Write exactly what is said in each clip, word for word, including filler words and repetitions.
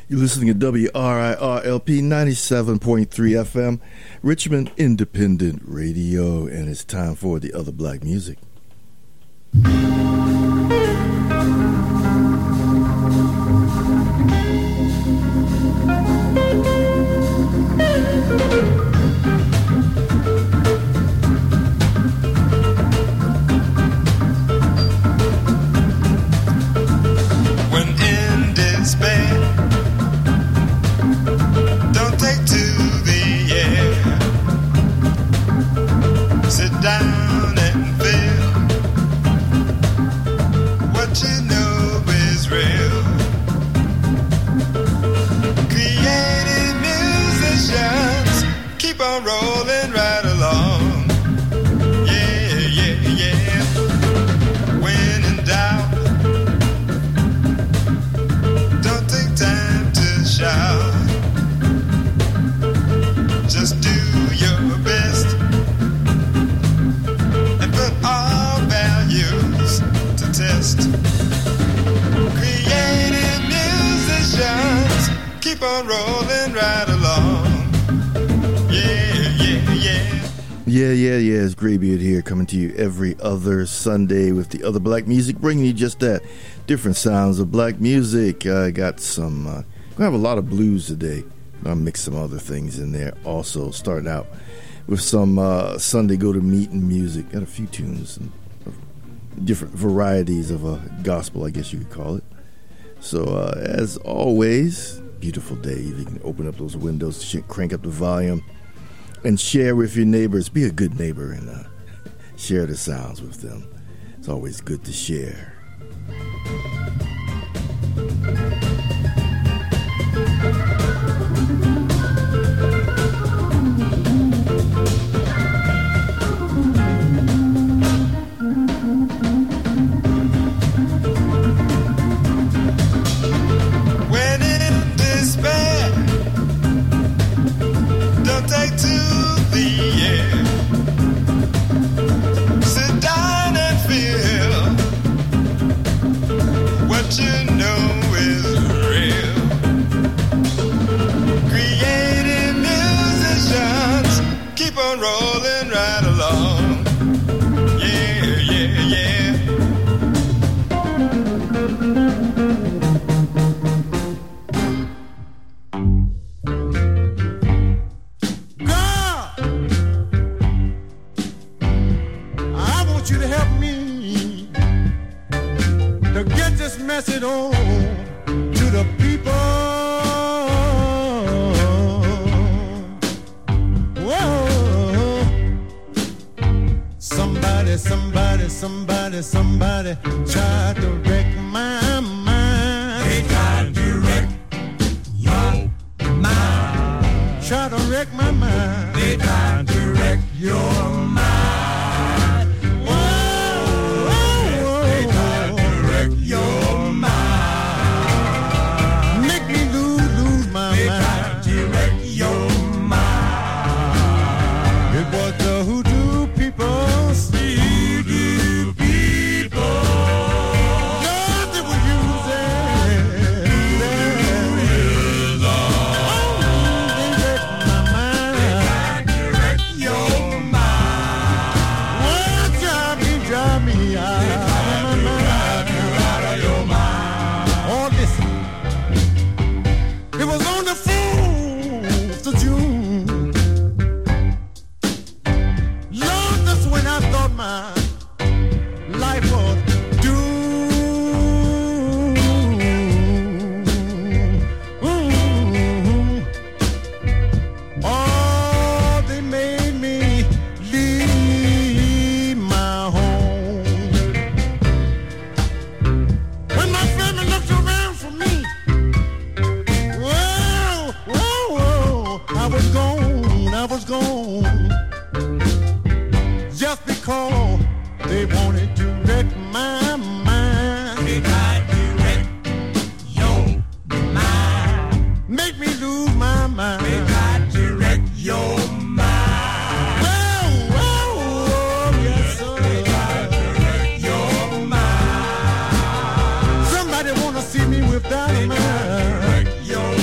You're listening to W R I R L P ninety-seven point three F M, Richmond Independent Radio, and it's time for the other black music. When in despair, don't take to the air. Sit down and feel what you know is real. Creative musicians keep on rolling right along. Yeah, yeah, yeah. When in doubt, don't take time to shout. Just do your best and put all values to test. Creative musicians keep on rolling right along. Yeah, yeah, yeah. Yeah, yeah, yeah, it's Graybeard here, coming to you every other Sunday with the other black music, bringing you just that, different sounds of black music. I uh, got some, uh, gonna have a lot of blues today. I'll mix some other things in there also, starting out with some uh, Sunday Go to Meeting music. Got a few tunes and different varieties of uh, gospel, I guess you could call it. So, uh, as always, beautiful day. You can open up those windows, crank up the volume, and share with your neighbors. Be a good neighbor and uh, share the sounds with them. It's always good to share. When in despair, don't take to the air. Sit down and feel what you know is real. Creative musicians keep on rolling right along. Yeah, yeah, yeah. God, I want you to help me to get this message on to the people. Whoa. Somebody, somebody, somebody, somebody tried to wreck my mind. They tried to wreck your mind. Try to wreck my mind. They tried to wreck your mind. Whoa, whoa, they tried to wreck your mind. Make me lose, lose my they mind. They tried to wreck your mind. It was the hoodoo people. Hoodoo people. God, they were using. Oh, they wrecked my mind. They tried to wreck your mind. Well, drive me, drive me out of my mind. Out of your mind. Oh, listen. It was on the fourth of June. Lord, that's when I thought my life was doomed. Oh, they made me leave my home. When my family looked around for me, whoa, whoa, whoa, I was gone, I was gone. Just because they wanted to wreck my mind. They tried to wreck your mind. Make me lose my mind. They tried to wreck your mind. Whoa, whoa, whoa, yes, sir. They tried to wreck your mind. Somebody wanna see me with dynamite. They tried to wreck your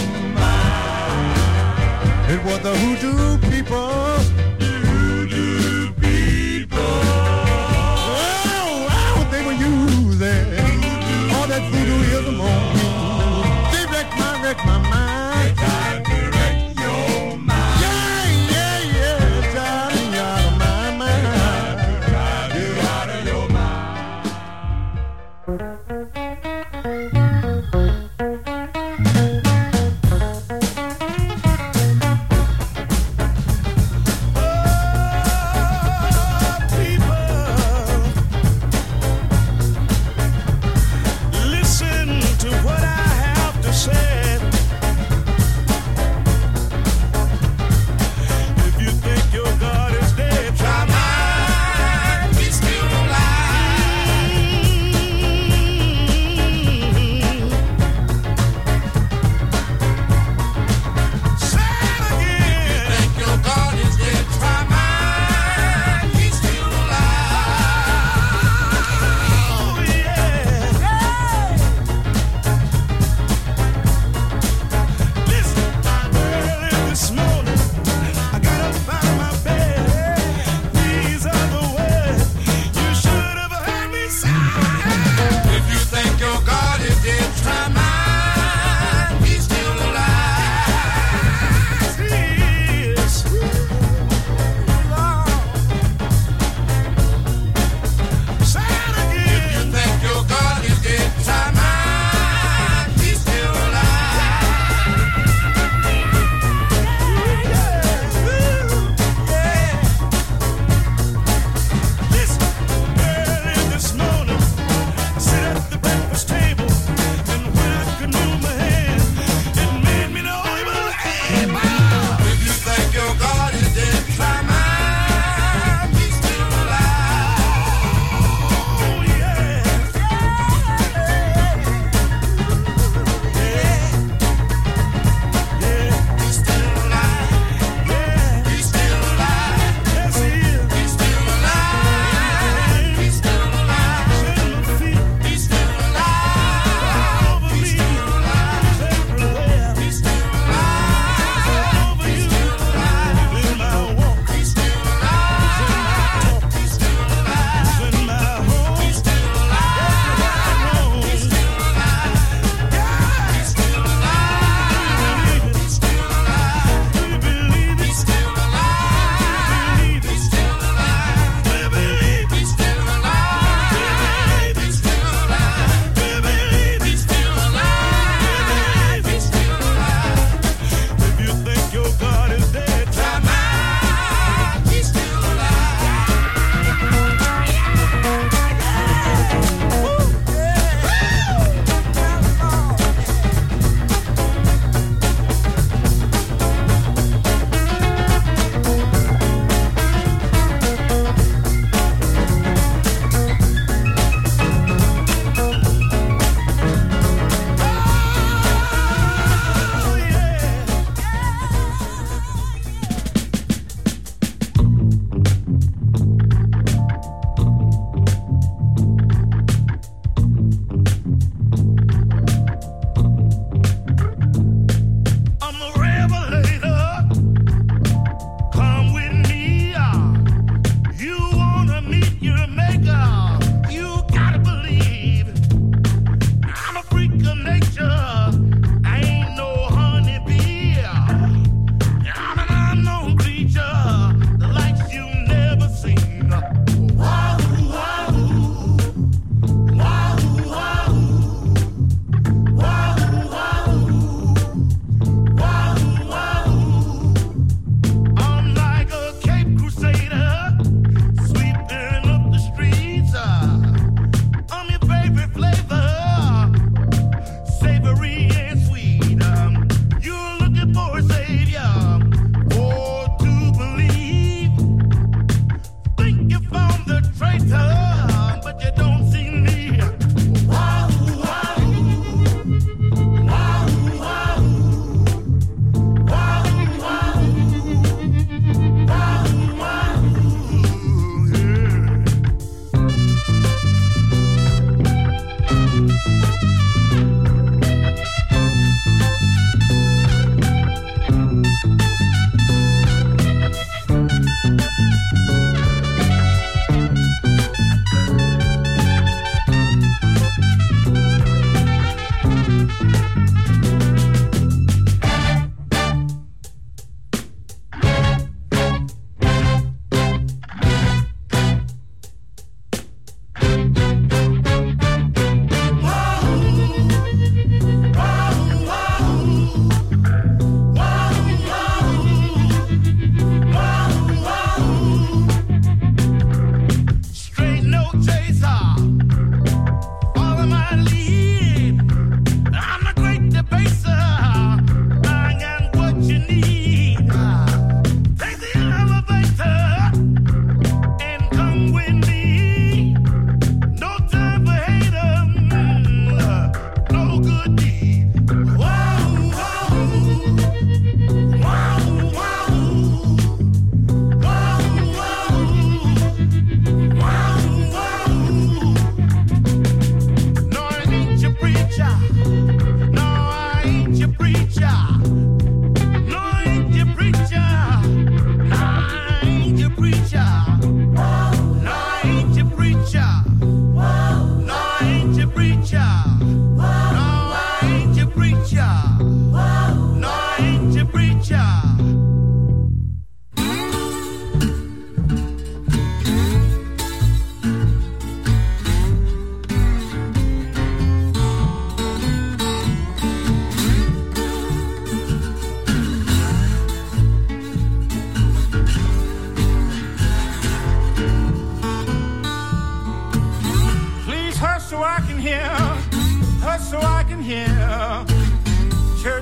but the hoodoo people. Hoodoo people. Oh, oh, they were using all that voodooism on me. They wreck my, wreck my mind. They tried to wreck your mind. Yeah, yeah, yeah. Driving you out of my mind. Drive you out of your mind.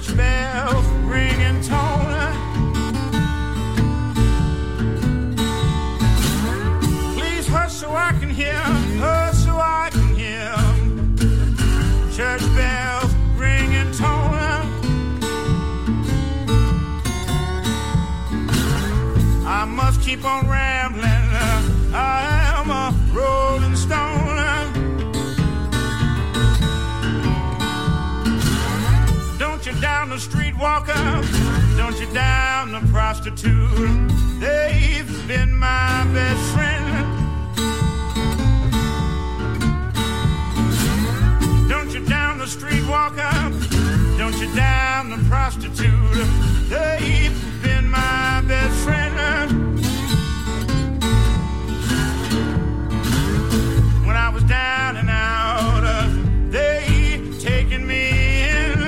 church bells ringing tone. Please hush so I can hear, hush so I can hear church bells ringing tone. I must keep on rambling, I am a rolling stone. Don't you down the street walker, don't you down the prostitute, they've been my best friend. Don't you down the street walker, don't you down the prostitute, they've been my best friend. When I was down and out, uh, they taken me in.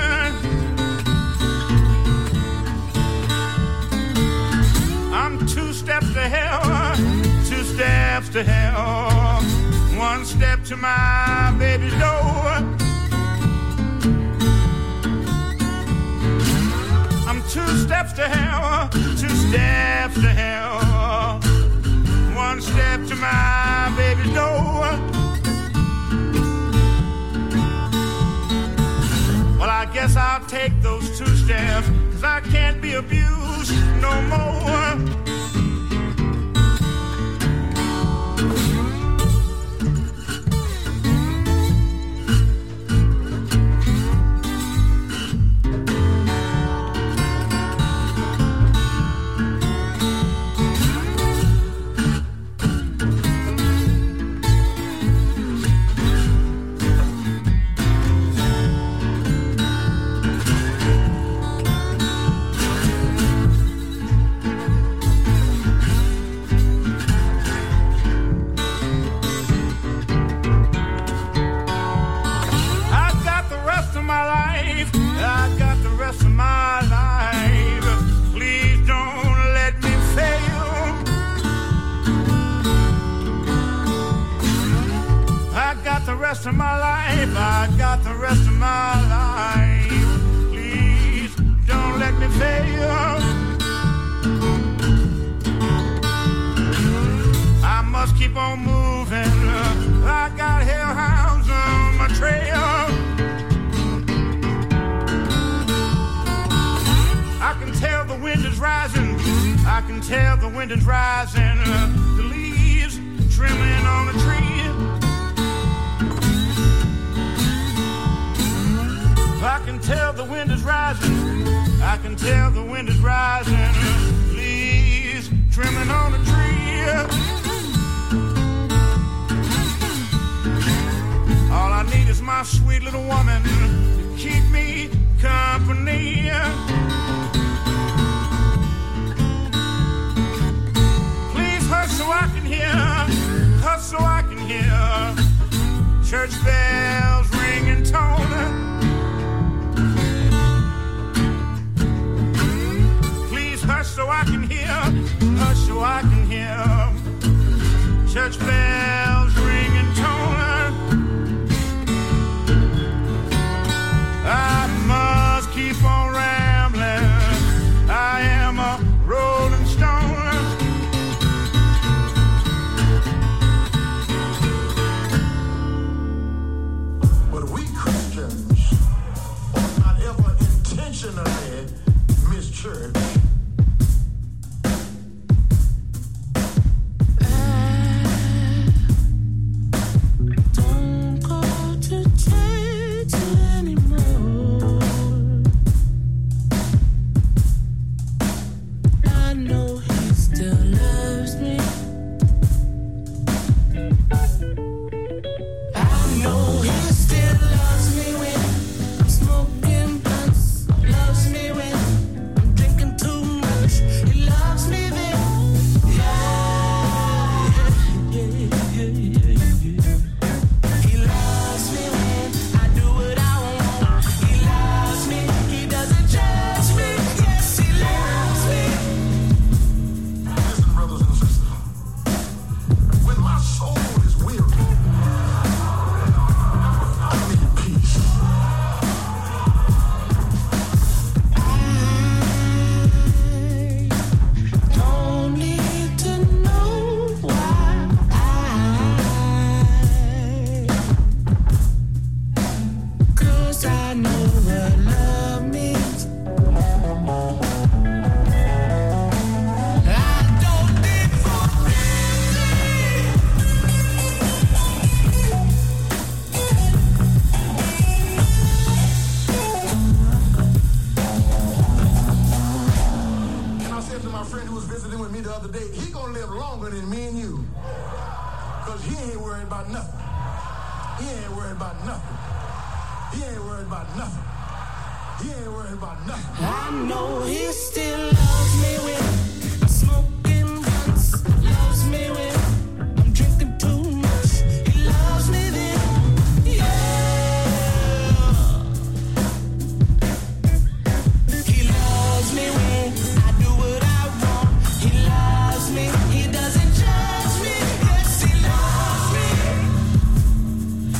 I'm two steps to hell, two steps to hell, one step to my baby's door. I'm two steps to hell, two steps to hell, one step to my baby's door. Well, I guess I'll take those two steps, 'cause I can't be abused no more. Rest of my life, I got the rest of my life. Please don't let me fail. I must keep on moving. I got hellhounds on my trail. I can tell the wind is rising. I can tell the wind is rising. The leaves trembling on the tree. I can tell the wind is rising. I can tell the wind is rising. Leaves trembling on the tree. All I need is my sweet little woman to keep me company. Please hush so I can hear, hush so I can hear church bells ringing tone. Hush so I can hear, hush so I can hear church bells ringing tone. I must keep on rambling, I am a rolling stone. But we Christians ought not ever intentionally miss church. Smoking blunts, loves me when I'm drinking too other day, he gonna live longer than me and you. Cause he ain't worried about nothing. He ain't worried about nothing. He ain't worried about nothing. He ain't worried about nothing. I know he still loves me when I'm smoking blunts. Loves me when I'm drinking too much. He loves me then, yeah. He loves me when I do what I want. He loves me, he doesn't judge me. Yes, he loves me.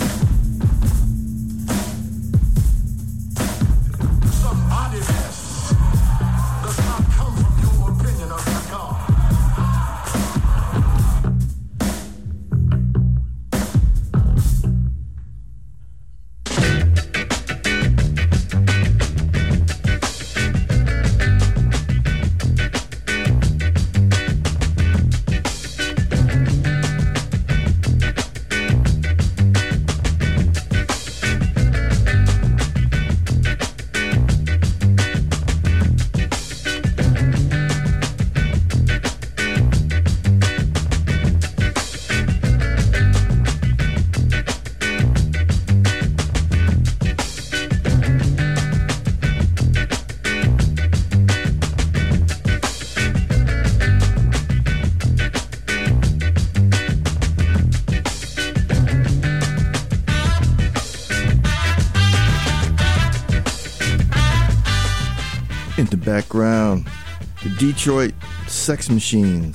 Some oddness does not come from your opinion of my God. In the background, the Detroit Sex Machines.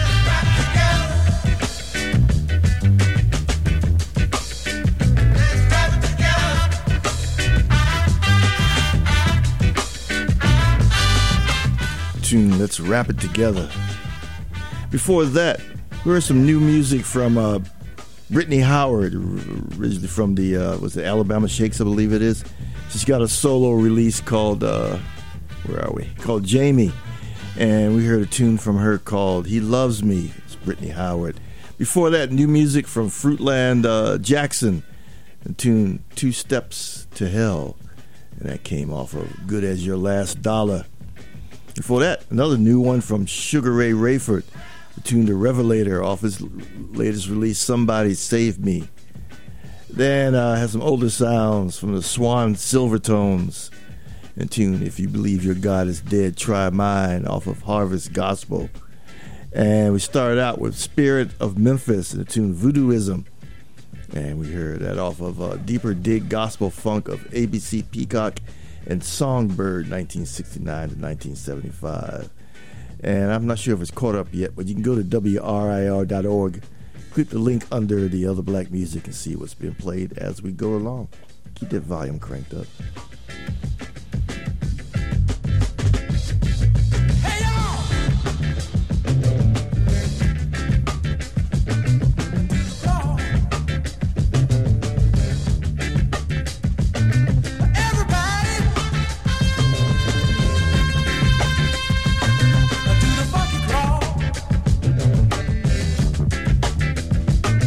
Tune, let's wrap it together. Before that, we heard some new music from uh, Brittany Howard, originally from the uh, was the Alabama Shakes, I believe it is. She's got a solo release called uh, where are we? Called Jamie, and we heard a tune from her called "He Loves Me." It's Brittany Howard. Before that, new music from Fruitland uh, Jackson, the tune "Two Steps to Hell," and that came off of "Good as Your Last Dollar." Before that, another new one from Sugar Ray Rayford, the tune "The Revelator" off his latest release, "Somebody Save Me." Then I uh, have some older sounds from the Swan Silvertones, and tune "If You Believe Your God Is Dead, Try Mine" off of Harvest Gospel. And we started out with Spirit of Memphis and the tune "Voodooism," and we heard that off of uh, Deeper Dig Gospel Funk of A B C Peacock and Songbird, nineteen sixty-nine to nineteen seventy-five. And I'm not sure if it's caught up yet, but you can go to W R I R dot org, click the link under the other black music, and see what's being played as we go along. Keep that volume cranked up.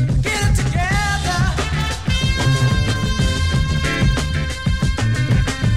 Together.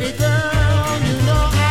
Pretty girl, you know I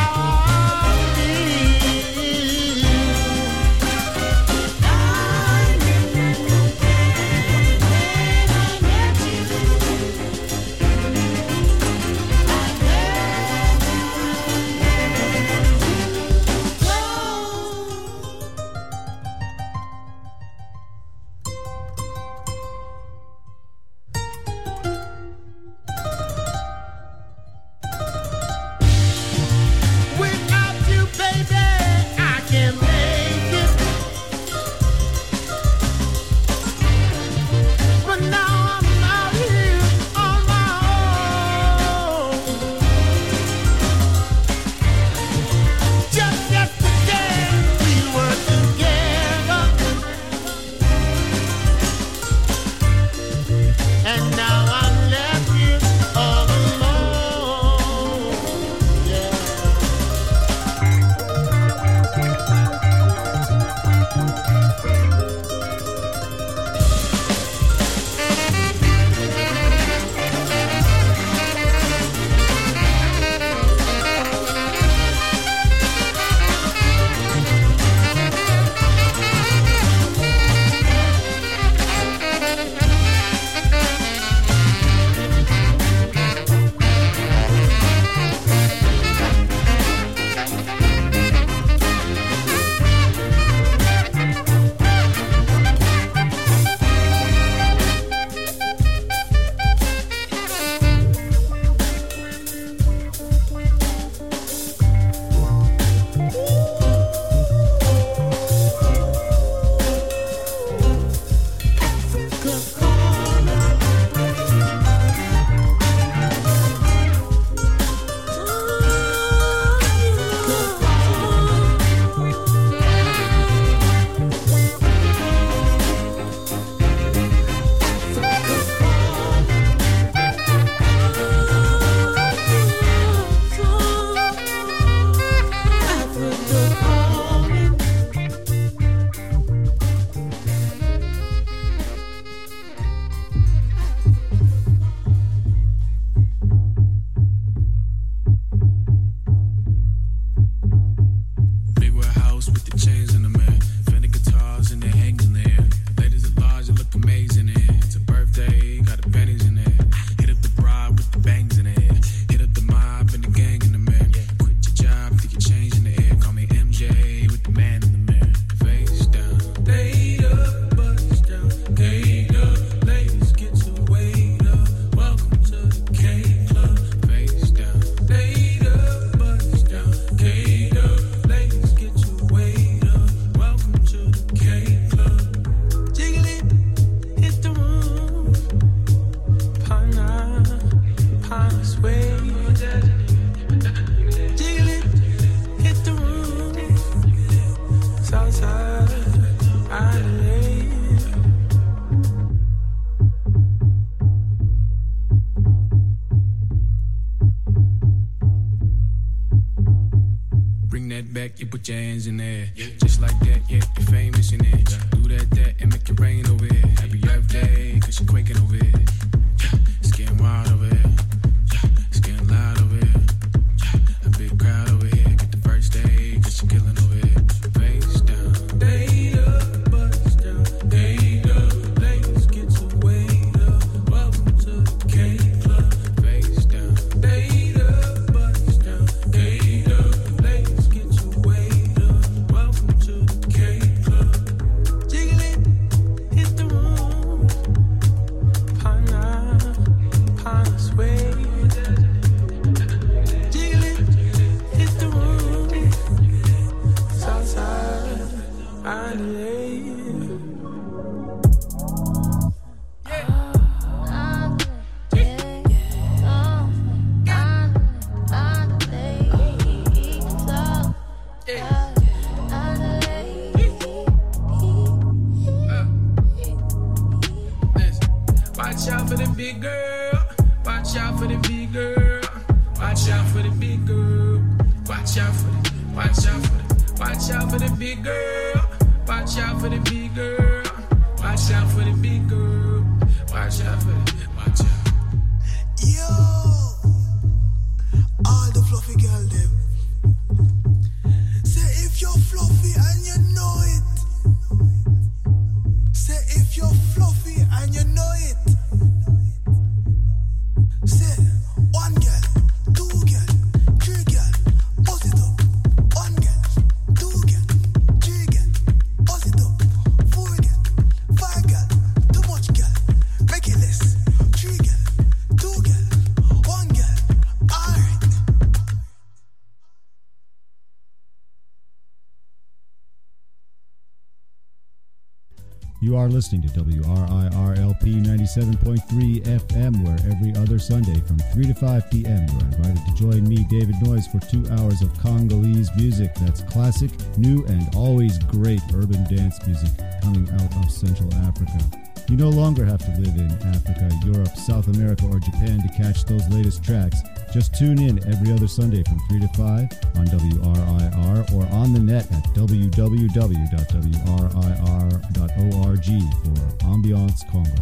back, you put your hands in there. Yeah. Just like that, yeah, you're famous in it. Yeah. Do that, that, and make it rain over here. Happy birthday, cause you're quaking over here. Yeah. It's getting wild over here. Yeah. It's getting loud over here. Yeah. A big crowd over here. Get the first day, cause you're killing over here. Face down, day up, bust down, day up. Ladies, get your weight up. Welcome to the K Club. Face down, day up, bust down, day up. Ladies, get your weight up. Welcome to the K Club. Jiggle it, hit the room. Pana, pana sway. Jiggle it, hit the room. Southside, I lay. Watch out for the big girl. Watch out for the big girl. Watch out for the big girl. Watch out for the. Watch out for the. Watch out for the big girl. Watch out for the big girl. Watch out for the big girl. Watch out for the. Watch out. Yo, all You are listening to W R I R L P ninety-seven point three F M, where every other Sunday from three to five p.m. you are invited to join me, David Noyes, for two hours of Congolese music. That's classic, new, and always great urban dance music coming out of Central Africa. You no longer have to live in Africa, Europe, South America, or Japan to catch those latest tracks. Just tune in every other Sunday from three to five on W R I R or on the net at w w w dot w r i r dot org for Ambiance Congo.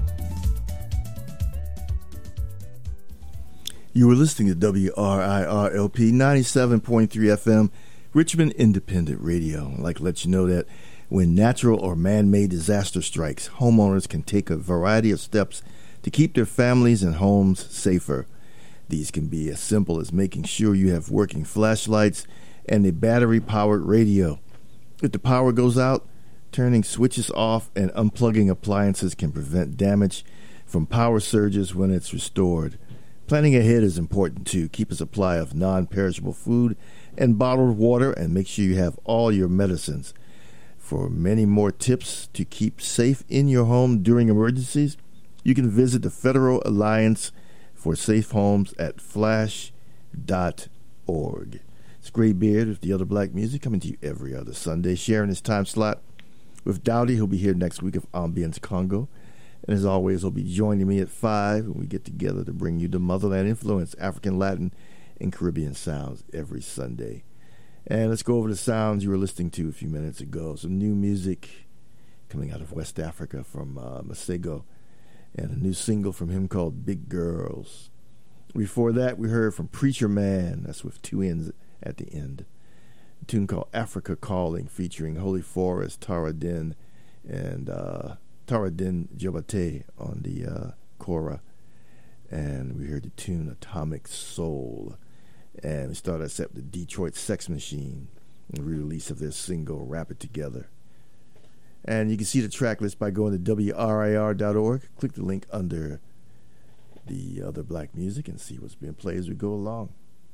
You were listening to W R I R L P ninety-seven point three F M, Richmond Independent Radio. I'd like to let you know that when natural or man-made disaster strikes, homeowners can take a variety of steps to keep their families and homes safer. These can be as simple as making sure you have working flashlights and a battery-powered radio. If the power goes out, turning switches off and unplugging appliances can prevent damage from power surges when it's restored. Planning ahead is important too. Keep a supply of non-perishable food and bottled water, and make sure you have all your medicines. For many more tips to keep safe in your home during emergencies, you can visit the Federal Alliance for Safe Homes at flash dot org. It's Graybeard with the Other Black Music, coming to you every other Sunday, sharing his time slot with Dowdy. He'll be here next week of Ambience Congo. And as always, he'll be joining me at five when we get together to bring you the Motherland Influence, African, Latin, and Caribbean sounds every Sunday. And let's go over the sounds you were listening to a few minutes ago. Some new music coming out of West Africa from uh, Masego, and a new single from him called Big Girls. Before that, we heard from Preacher Man, that's with two N's at the end, a tune called Africa Calling, featuring Holy Forest, Tara Din, and uh, Tara Din Jobate on the uh, kora. And we heard the tune Atomic Soul. And we started us up with the Detroit Sex Machine, the re-release of their single Wrap It Together. And you can see the track list by going to w r i r dot org. Click the link under the Other Black Music and see what's being played as we go along.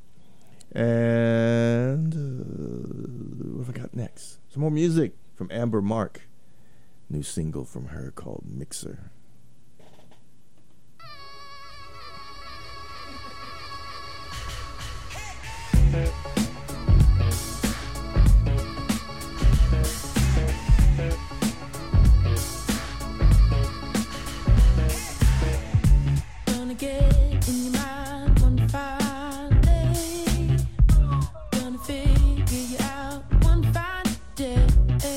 And uh, what have I got next? Some more music from Amber Mark. New single from her called Mixer. Gonna get in your mind one fine day. Gonna figure you out one fine day.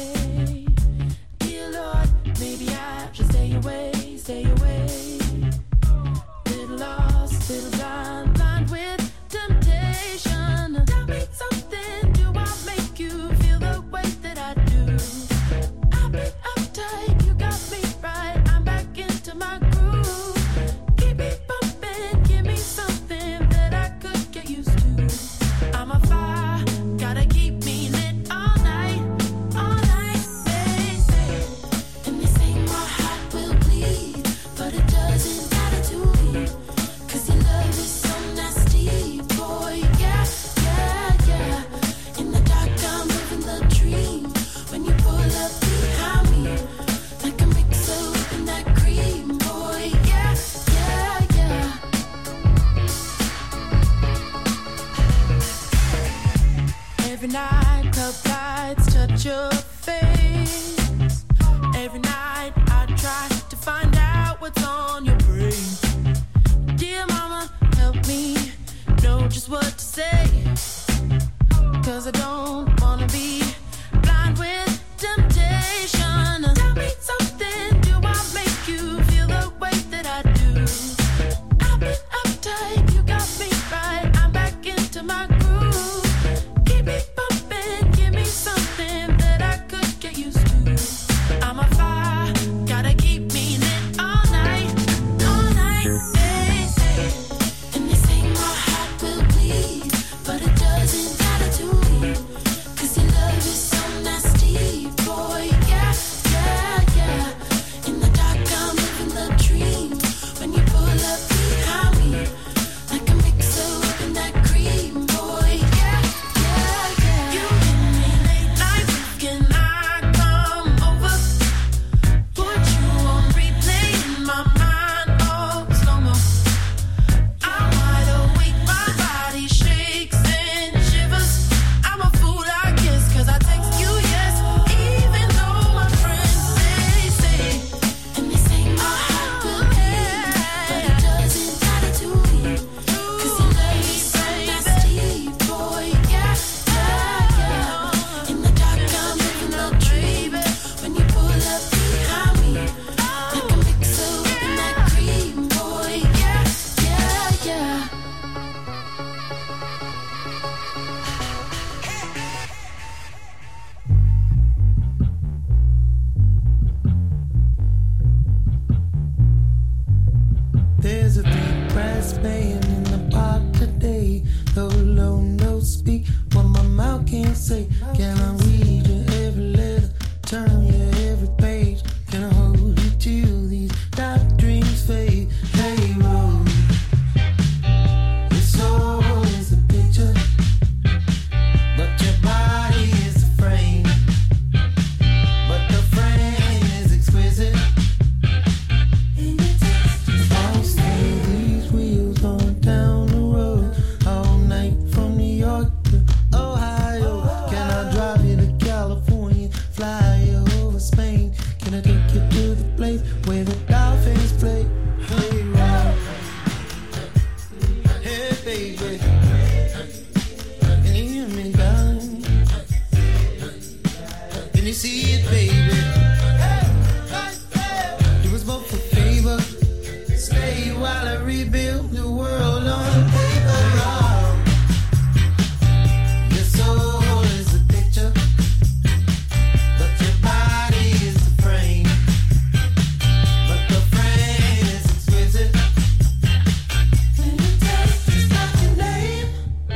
Dear Lord, maybe I should stay away, stay away. Little lost, little blind, blind with temptation. Tell me something, do I make you feel the way that I do? I've been uptight, you got me right, I'm back into my groove. Keep it bumping, give me something that I could get used to. I'm a fire, gotta keep me lit all night, all night, baby. And they say my heart will bleed, but it doesn't matter to me, 'cause your love is so nasty, boy, yeah, yeah, yeah. In the dark I'm living the dream, when you pull up behind me, like a mixer in that cream, boy, yeah, yeah, yeah. Every night club lights touch your face. Every night I try to find out what's on your brain. Dear mama, help me know just what to say, 'cause I don't wanna be blind with temptation. Tell me something, do I make you feel the way that I do? I've been uptight, you got me right, I'm back into my groove. Keep me bumping, give me something that I yeah. There's a big brass band in the park today. Though low notes speak what my mouth can't say. Can I read your every letter, turn your every page? Can I hold you till these dark dreams fade? Hey, road, your soul is a picture, but your body is a frame. But the frame is exquisite. I'll stay these wheels on down the road all night from New York to Ohio. Can I drive you to California, fly you over Spain? Can I take you to the place where the dolphins play? Hey, wow. Hey, baby, can you hear me, darling? Can you see it, baby? Do us both a favor. Stay while I rebuild the world on paper. Your soul is a picture, but your body is the frame. But the frame is exquisite. When you taste just like your name.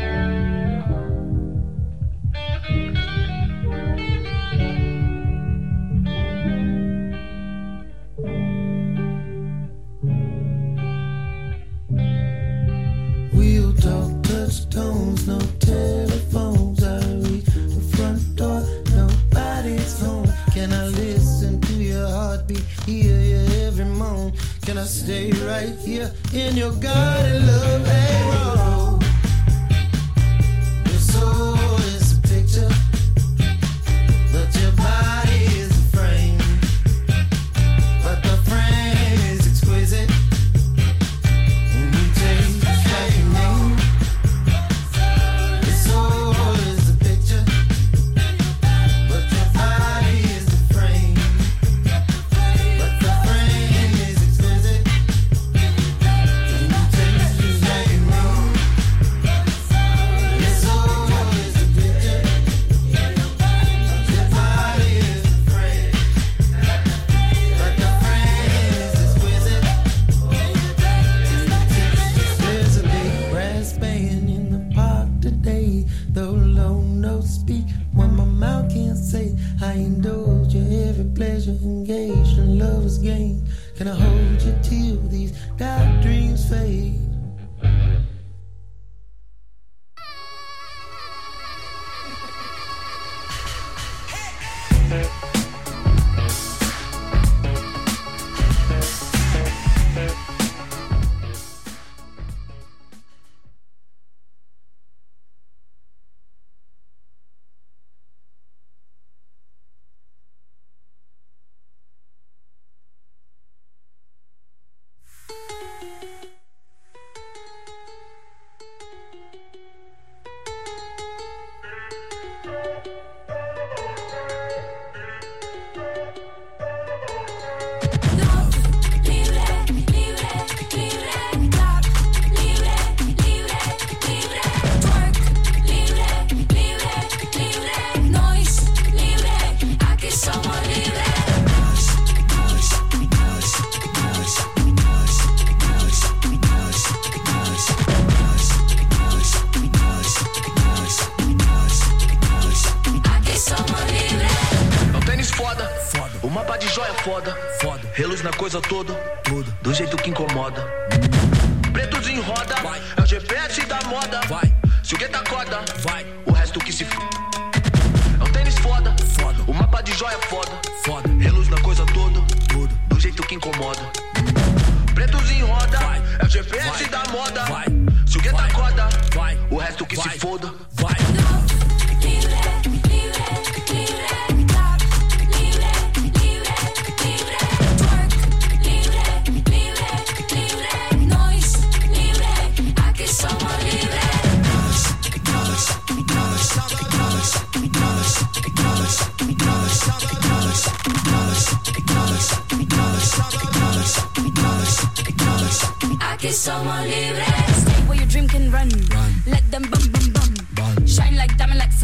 We'll talk touch tones, no telephones. I reach the front door, nobody's home. Can I listen to your heartbeat, hear your every moan? Can I stay right here in your garden, love? Hey, roll. Your soul is a picture, but your body is a frame. But the frame is exquisite. When you taste just like your name. Your soul is a picture, but your body is a frame. But the frame is exquisite. When you taste just like your name. Your soul is a picture, your body is a frame. But the frame is exquisite. There's a big brass band in the park today. Though low notes speak what my mouth can't say. I indulge your every pleasure, engaged in lover's game. Can I hold you till these dark dreams fade? Reluz na coisa toda, toda, do jeito que incomoda. Pretos em roda, vai. É o G P S da moda. Vai. Se o gueta acorda, vai. O resto que se f... É um tênis foda, foda. O mapa de joia foda, foda. Reluz na coisa toda, toda, do jeito que incomoda. Pretos em roda, vai. É o G P S vai. Da moda. Vai. Se o gueta acorda, vai. O resto que vai. Se foda, vai. Nós, nós, nós, nós, nós, nós, nós,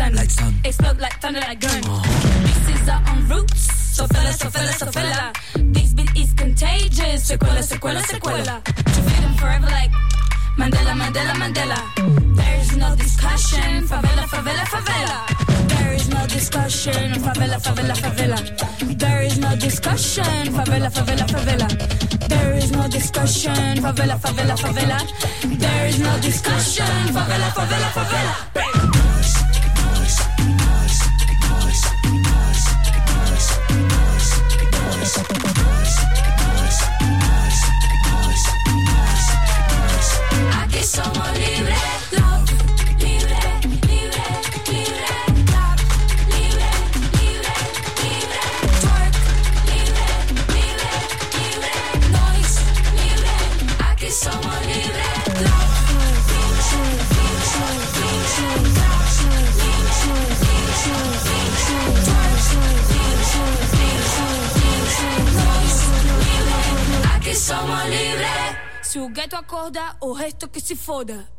sun. Like sun. Explode like thunder, like gun. Uh. This is our own roots. So fella, so fella, so fella. This beat is contagious. Sequela, sequela, sequela. To feed them forever like Mandela, Mandela, Mandela. There is no discussion. Favela, favela, favela. There is no discussion. Favela, favela, favela. There is no discussion. Favela, favela, favela. There is no discussion. Favela, favela, favela. There is no discussion. Favela, favela, favela. Aquí somos libres, love, libre, libre, libre, love, libre, libre, libre, twerk, libre, libre, libre, noise, libre. Aquí somos libres, love, aqui somos livres. Se o gueto acorda, o resto que se foda.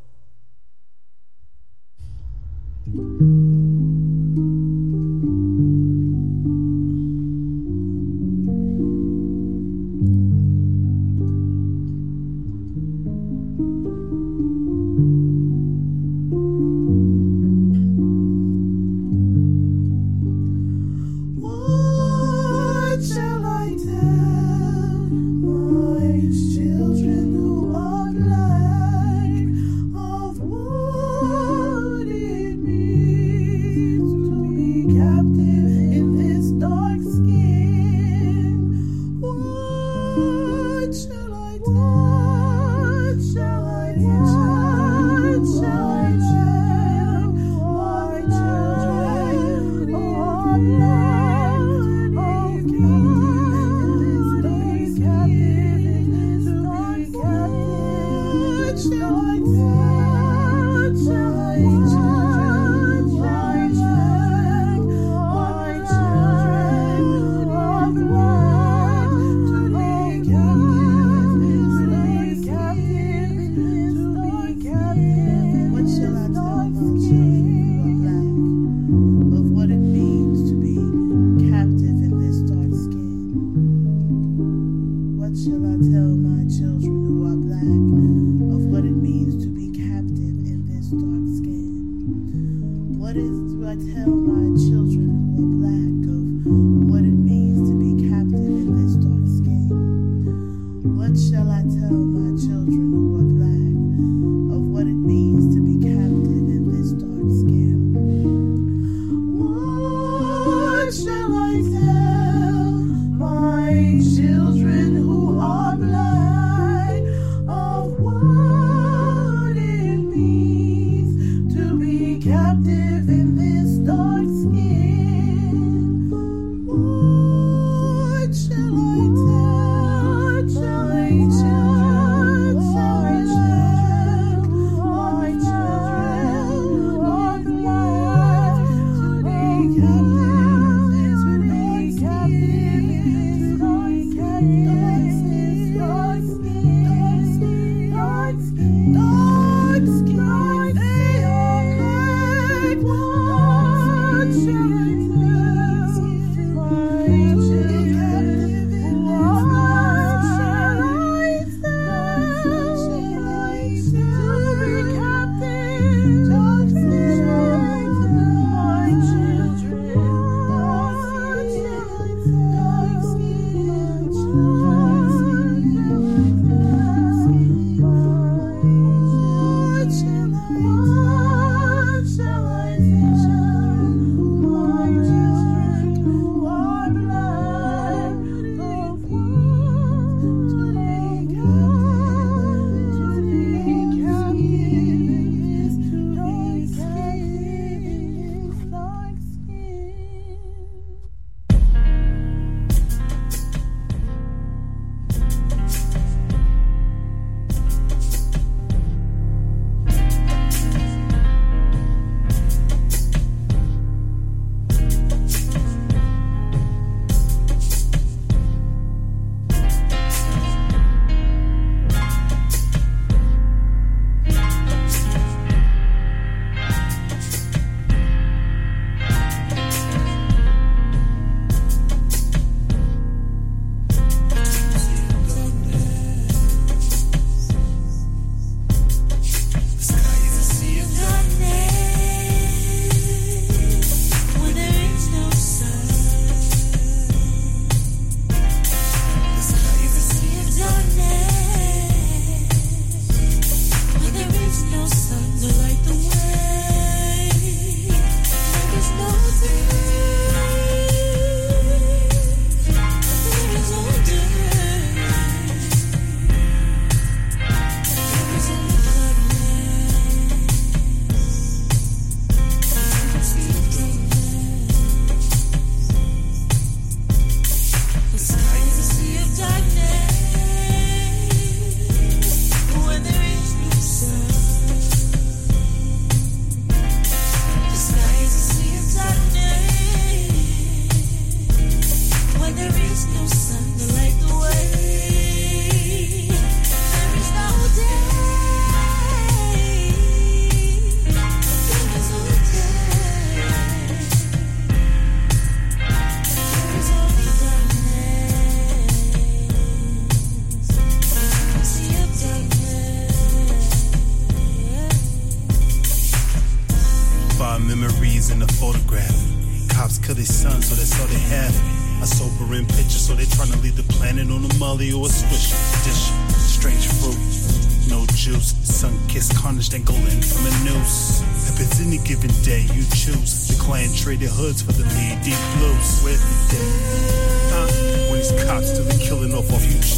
memories in the photograph. Cops kill their son, so that's all they have. A sobering picture, so they tryna leave the planet on a molly or a swish dish. Strange fruit, no juice. Sun-kissed carnage dangling from a noose. If it's any given day you choose, the clan traded hoods for the lead deep blues. Where's the day? Huh? When these cops still killing off off you.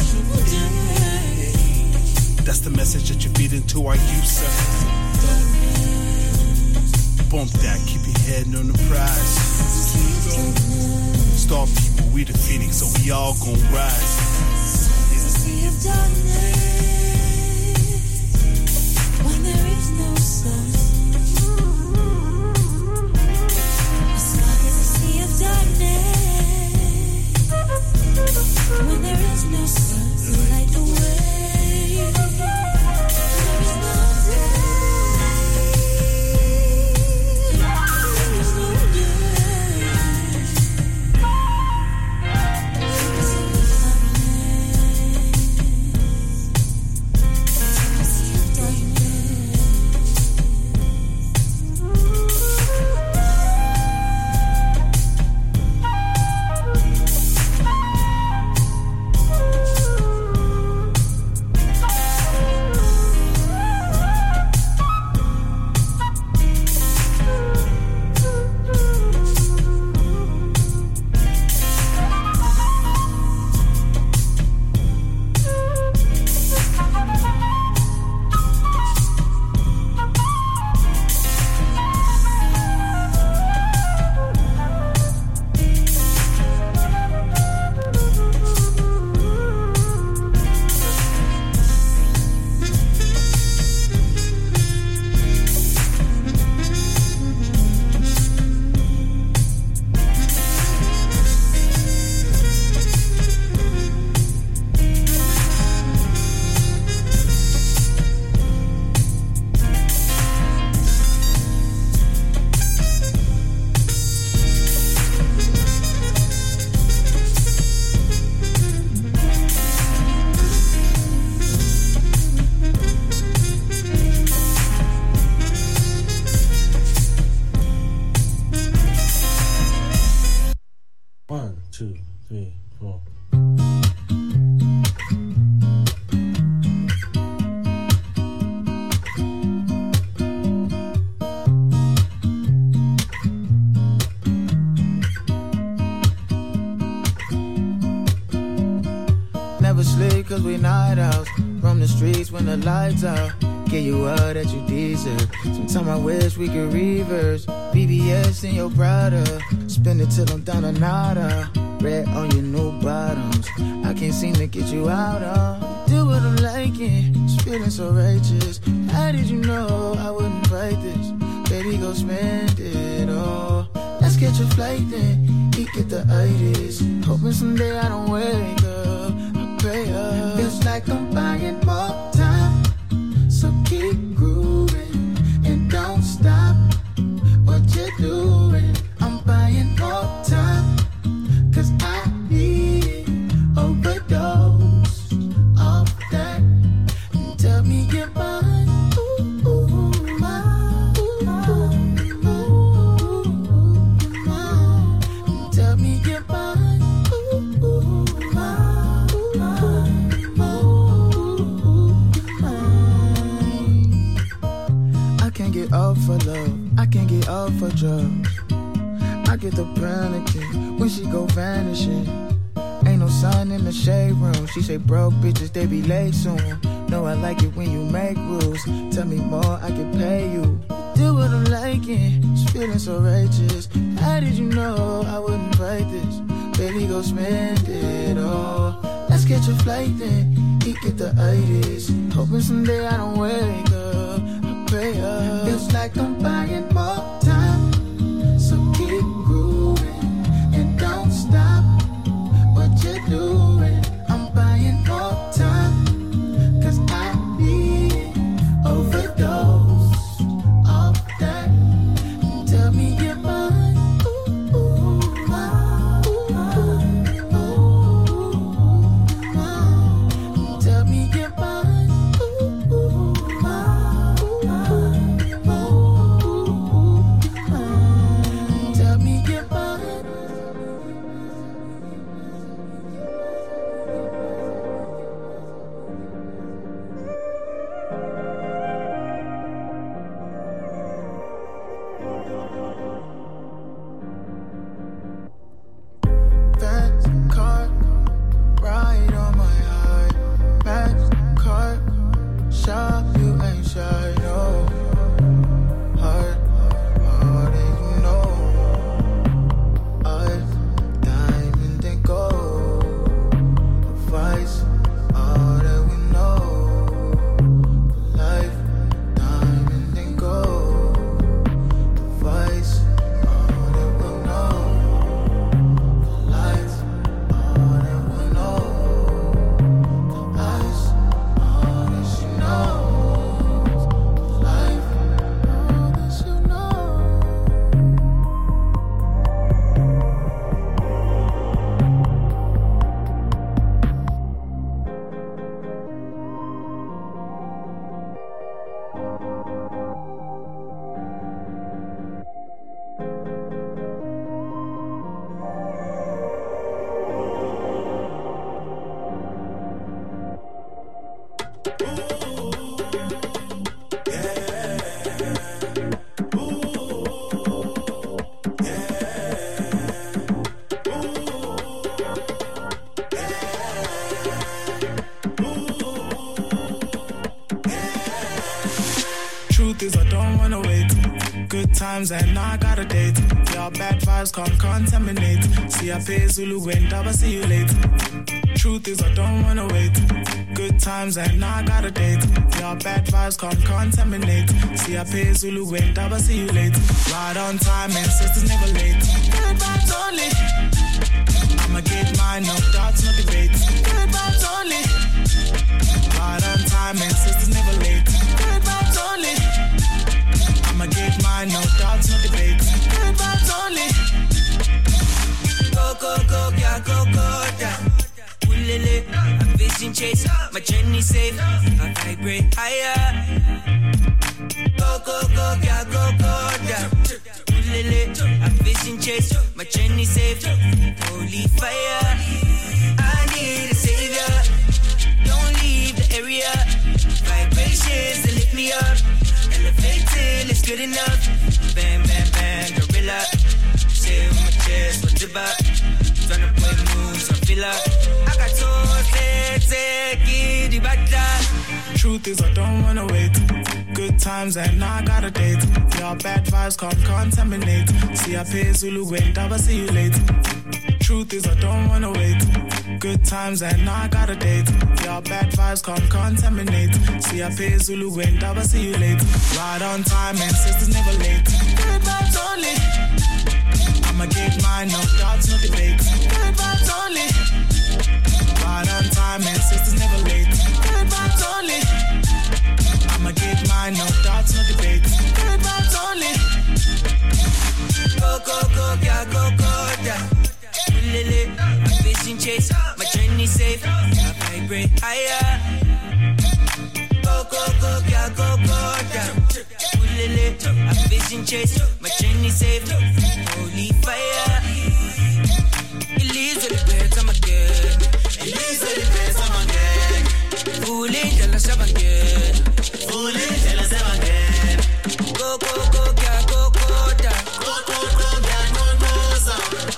That's the message that you feed into our youth, sir. Bump that, keep your head on the prize. Star people, we the phoenix, so we all gon' rise. There's a sea of darkness when there is no sun. The sky is a sea of darkness when there is no sun. You light the way. There is no day. There is no day. Cause we night owls, roam the streets when the lights out. Give you all that you deserve. Sometimes I wish we could reverse. B B S in your Prada, spin it till I'm down to nada. Red on your new bottoms, I can't seem to get you out of. You do what I'm liking, it's feeling so righteous. How did you know I wouldn't fight this? Baby, go spend it all. Let's get your flight then, he get the itis. Hoping someday I don't wake up. Feels like I'm buying more time, so keep grooving and don't stop what you're doing. I'm buying more time, cause I need it. Overdose off that. And tell me you're mine. Ooh, ooh, mine. Ooh, ooh, ooh, mine. And tell me you're mine. Ooh, ooh, mine. I can't get off for love, I can't get off for drugs. I get the panicking when she go vanishing. Ain't no sun in the shade room. She say broke bitches, they be late soon. Know I like it when you make rules. Tell me more, I can pay you. Do what I'm liking, it's feeling so righteous. How did you know I wouldn't fight this? Baby, go spend it all. Let's get your flight then, he get the itis. Hoping someday I don't wake up. I pray up. Feels like I'm buying more time, so keep grooving and don't stop what you're doing. I'm buying more time, cause I need it. Overdose off that. Tell me you're mine. Ooh, ooh, mine. Ooh, ooh, mine. Tell me you're mine. Ooh, ooh, mine. Truth is I don't wanna wait. Good times and now I got a date. Your bad vibes can't contaminate. See I pay Zulu when Daba, see you later. Truth is I don't wanna wait. Good times and now I got a date. Your bad vibes can't contaminate. See I pay Zulu when Daba, see you later. Right on time and sisters never late. Good vibes only. I'ma get mine, no doubts, no debates. Good vibes only. Right on time and sisters never late. Good vibes only. I'ma get mine, no doubts, no debates. Good vibes only. Go, go, go, yeah, go, go, yeah. Ulele, I'm vision chase, my journey safe. I vibrate higher. Go, go, go, yeah, go, go, yeah. Ulele, I'm vision chase, my journey safe. Holy fire, I need a savior. Don't leave the area. Vibrations that lift me up. Elevate till it's good enough. Bam, bam, bam, gorilla. Say with my chest, what's about? Tryna play moves, I feel like I got toes, let's take it, back. Truth is I don't wanna wait. Good times and now I got a date. Your bad vibes can't contaminate. See I pay Zulu when Daba, see you later. Truth is I don't wanna wait. Good times and now I got a date. Your bad vibes can't contaminate. See I pay Zulu when Daba, see you later. Right on time and sisters never late. Good vibes only. I'ma get mine, no doubts, no debates. Good vibes only. Right on time and sisters never late. Good vibes only. I'ma get mine, no doubts, no debates. Good vibes only. Go, go, go, yeah, go, go, yeah. Lily, I'm vision chase, my journey safe. I vibrate higher. Go, go, go, yeah, go, go, yeah. Lily, I'm vision chase, my journey safe. Holy fire. It leaves with the beds, I'm again. It leaves with the beds, I'm again. Fooling, tell us I'm again. Fooling, tell us I'm again. Go, go, go, yeah, go, go, yeah. Go, go, go, yeah, no, no, so.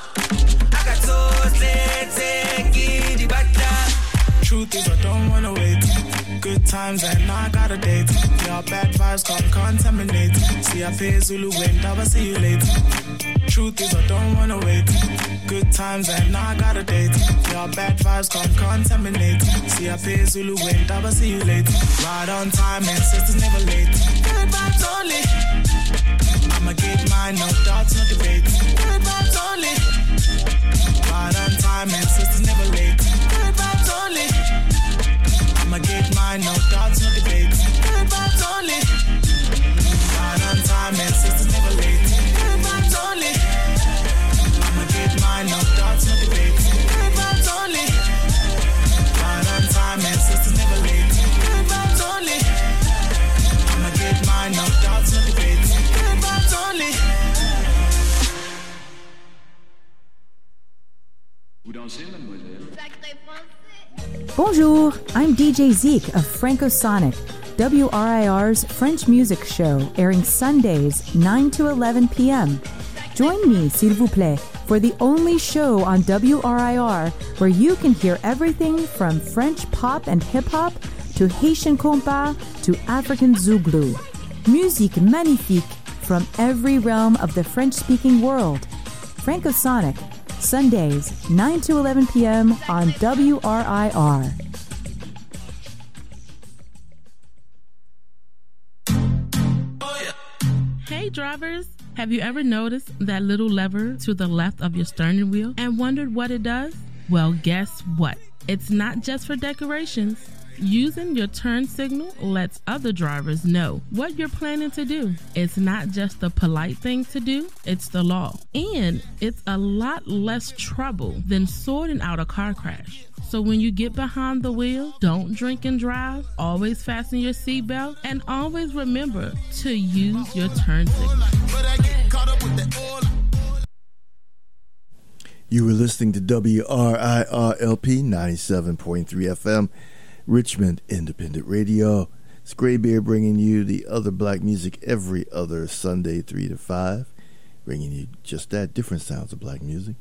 Truth is I don't wanna wait. Good times and now I got a date. Your bad vibes can't contaminate. See I pay Zulu when Daba, see you later. Truth is I don't wanna wait. Good times and now I got a date. Your bad vibes can't contaminate. See I pay Zulu when Daba, see you later. Right on time and sisters never late. Good vibes only. I'ma get mine, no doubts, no debates. Good vibes only. Right on time and sisters never late. Good vibes only. I'ma get mine, no doubts, no debates. Good vibes only. Right on time and sisters never late. Good vibes only. I'ma get mine, no doubts, no debates. Good vibes only. Right on time and sisters never late. Good vibes only. I'ma get mine, no doubts, no debates. Good vibes only. Bonjour, I'm D J Zeke of Francosonic, W R I R's French music show, airing Sundays, nine to eleven p.m. Join me, s'il vous plaît, for the only show on W R I R where you can hear everything from French pop and hip-hop to Haitian compas to African Zouglou. Musique magnifique from every realm of the French-speaking world. Francosonic, Sundays, nine to eleven p.m. on W R I R. Hey drivers, have you ever noticed that little lever to the left of your steering wheel and wondered what it does? Well, guess what? It's not just for decorations. Using your turn signal lets other drivers know what you're planning to do. It's not just the polite thing to do, it's the law. And it's a lot less trouble than sorting out a car crash. So when you get behind the wheel, don't drink and drive, always fasten your seatbelt, and always remember to use your turn signal. You were listening to W R I R L P ninety-seven point three F M, Richmond Independent Radio. It's Graybeard bringing you the other black music every other Sunday, three to five, bringing you just that, different sounds of black music.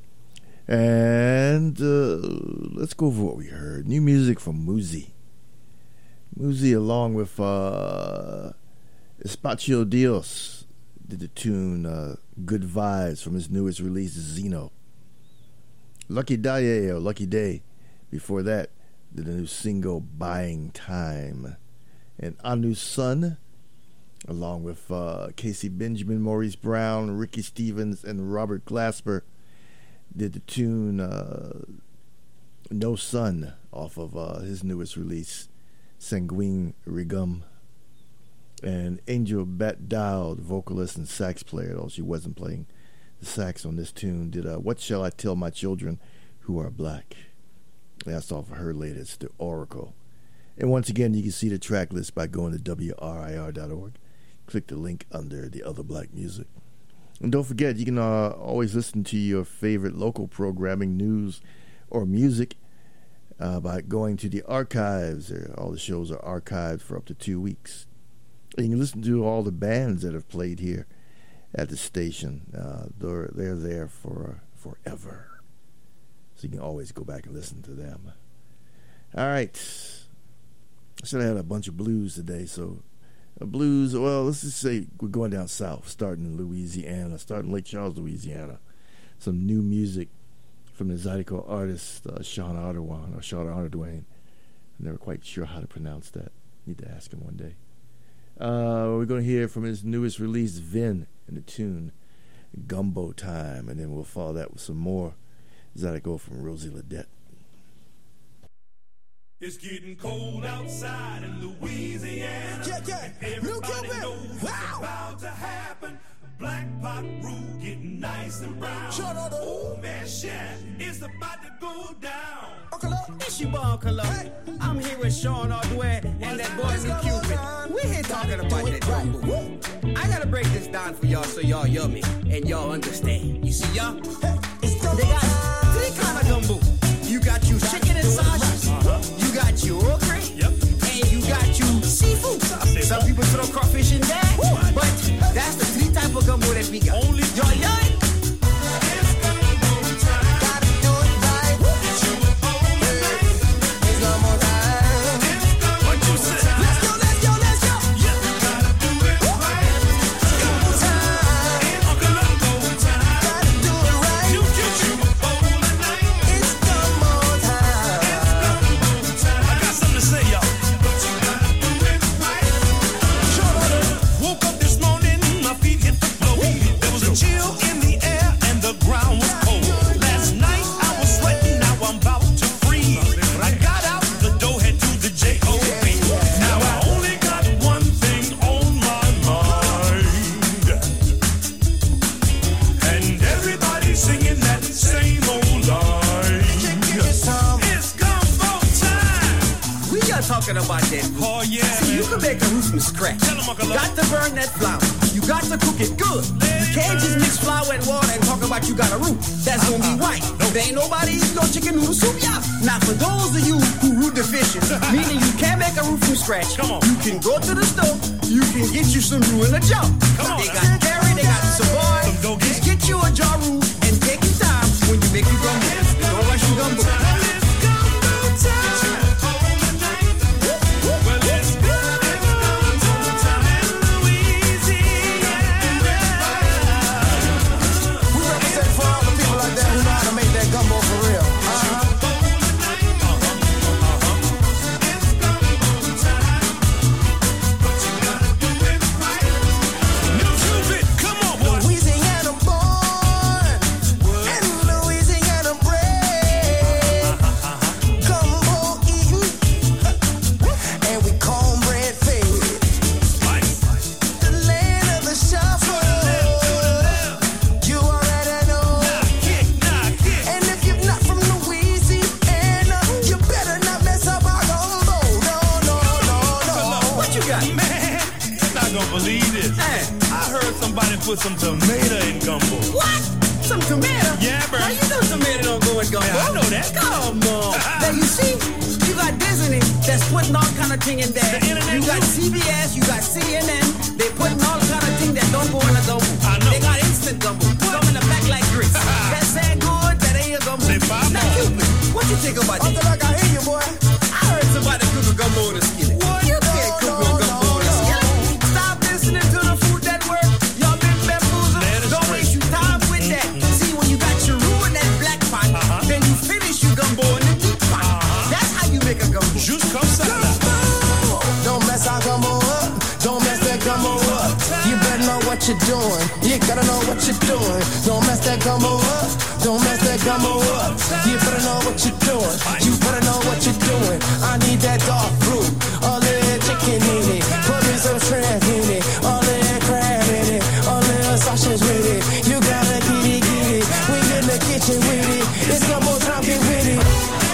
And uh, let's go over what we heard. New music from Muzi. Muzi along with uh, Espacio Dios did the tune uh, Good Vibes from his newest release, Zeno. Lucky Day, or Lucky Day, before that, did a new single, Buying Time. And Anu Sun, along with uh, Casey Benjamin, Maurice Brown, Ricky Stevens, and Robert Glasper, did the tune uh, No Sun off of uh, his newest release, Sanguine Rigum. And Angel Bat Dial, the vocalist and sax player, though she wasn't playing the sax on this tune, did uh, What Shall I Tell My Children Who Are Black? That's off of her latest, The Oracle. And once again, you can see the track list by going to W R I R dot org. Click the link under the other black music. And don't forget, you can uh, always listen to your favorite local programming, news, or music uh, by going to the archives. All the shows are archived for up to two weeks. And you can listen to all the bands that have played here at the station. Uh, they're, they're there for forever. So you can always go back and listen to them. All right. I said I had a bunch of blues today, so uh, blues, well, let's just say we're going down south, starting in Louisiana, starting Lake Charles, Louisiana. Some new music from the Zydeco artist, uh, Sean Ardoin, or Sean Ardoin. I'm never quite sure how to pronounce that. Need to ask him one day. Uh, we're going to hear from his newest release, Vin, and the tune Gumbo Time, and then we'll follow that with some more Zydeco from Rosie Ledette. It's getting cold outside in Louisiana. Yeah, yeah. Everybody knows what's about to happen. Black pot rule getting nice and brown. Shut up. Oh man, shit, it's about to go down. Uncle Up. It's your boy Uncle Up. Hey. I'm here with Sean Ordway and that boy from Cupid. We're here talking about that gumbo. I gotta break this down for y'all so y'all yummy and y'all understand. You see y'all? Hey, it's gumbo. They got three kind of gumbo. You got you chicken and sausages. Uh-huh. You got your okra. Yep. And you got you seafood. Some people throw crawfish in there. Woo. But that's the three type of gumbo that we got. Only y'all young. It's gumbo time. Gotta do it right. It's you and only night. It's gumbo time. It's gumbo what you say? Let's go, let's go, let's go. Yeah, you gotta do it right. It's gumbo time. It's gumbo time. Gotta do it right. You, you, you and only night. It's gumbo time. It's gumbo time. I got something to say, y'all. But you gotta do it right. Woke up this morning, my feet hit the floor. There was a chill in the air and the ground was cold. Last night I was sweating, now I'm about to freeze. I got out the door, head to the J O B. Now I only got one thing on my mind, and everybody's singing that same old line. It's gumbo time. We are talking about that. Oh yeah, See, man. you can make a roux from scratch. Tell 'em, Uncle You Up. got to burn that flour. You got to cook it good. You can't just mix flour and water and talk about you got a roux. That's gonna be white. There ain't nobody eating no chicken noodle soup, y'all. Now for those of you who roux deficient, meaning you can't make a roux from scratch, Come on. you can go to the store, you can get you some roux in a jar. Come on They now. got curry, they got savoy. Some go Just get you a jar roux and take your time when you make your gumbo. Don't rush your gumbo. It's gumbo time. Well, it's good, it's gumbo time in Louisiana. We represent for all the people out there who know how to make that gumbo for real. Uh-huh. It's gumbo time. But you gotta do it right. New Cupid, come on, boy. Louisiana born and Louisiana bred. Gumbo eating and we cornbread fed. The land of the shuffle. You already know. Kick, nah, kick. And if you're not from Louisiana, you better not mess up our gumbo. No, no, no, no. What you got? Man, you're not gonna believe this. Hey. I heard somebody put some tomato in gumbo. What? Some tomato? Yeah, bro. Now you know tomato don't go in gumbo. Man, I know that. Come on. Now you see, you got Disney that's putting all kind of thing in there. The internet You got group. C B S, you got C N N. They putting all kind of thing that don't go in a gumbo. I know. They got instant gumbo. Come in the back like grits. That's that good, that ain't a gumbo. Say five Now more. Cupid, what you think about Uncle that? Luck, I hear you, boy. I heard somebody cook a gumbo in a skillet. What? You can't cook no no, gumbo in a no. skillet. Stop listening what you're doing. You gotta know what you're doing. Don't mess that gumbo up. Don't mess that gumbo up. You better know what you're doing. You better know what you're doing. I need that dark fruit. A little chicken in it. Put me some shrimp in it. A little crab in it. A little sausage with it. You gotta get it, get it. We in the kitchen with it. It's gumbo time, get with it.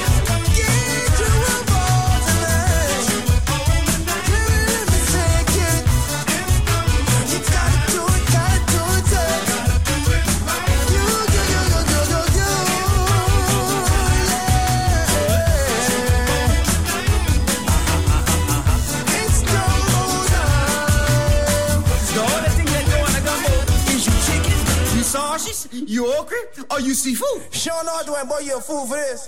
You okra or you seafood? Sure not, Dwayne, boy, you're a fool for this.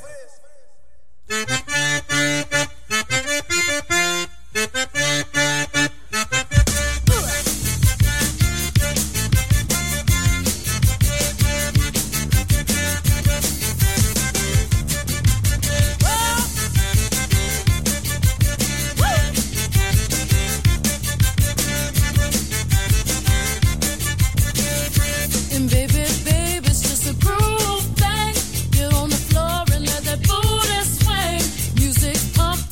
And baby, baby, it's just a groove thing. Get on the floor and let that booty swing. Music pump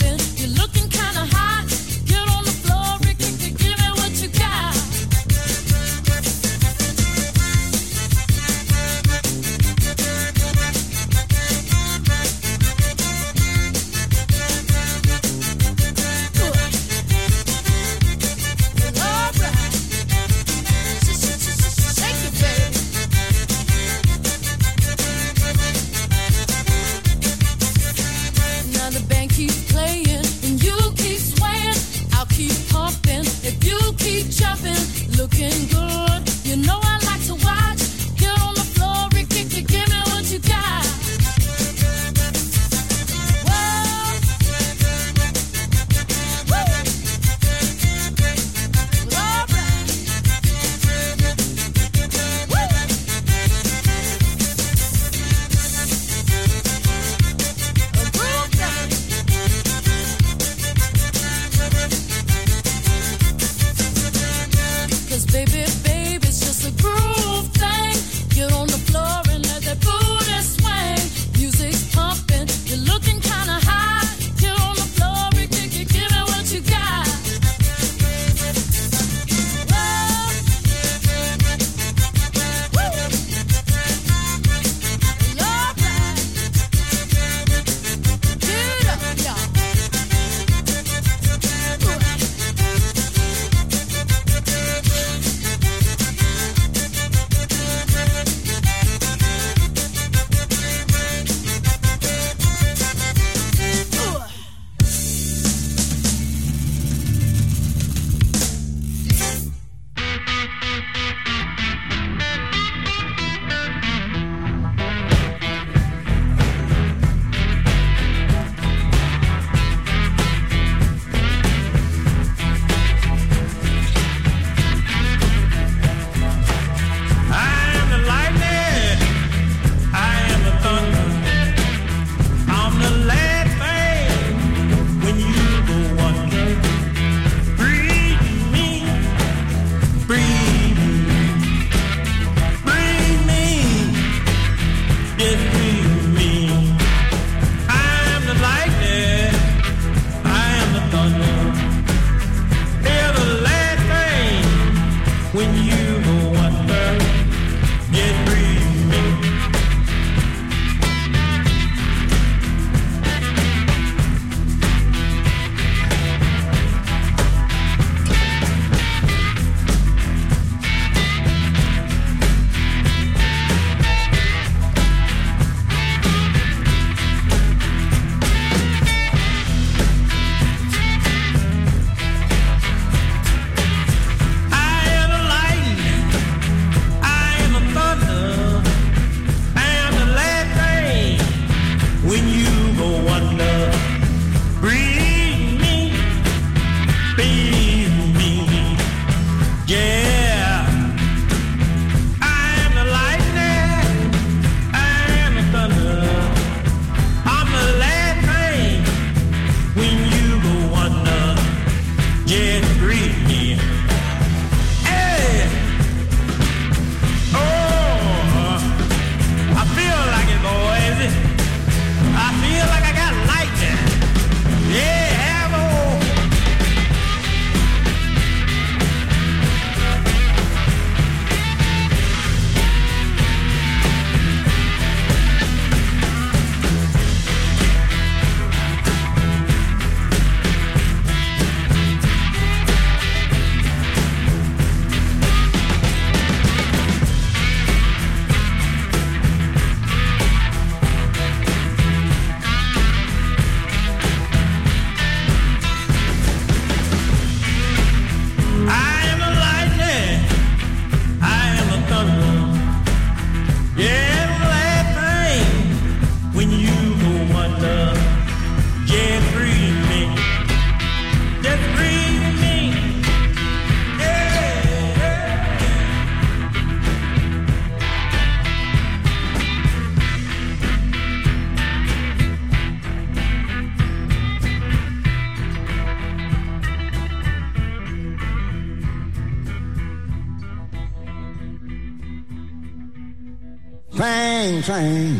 Train, train.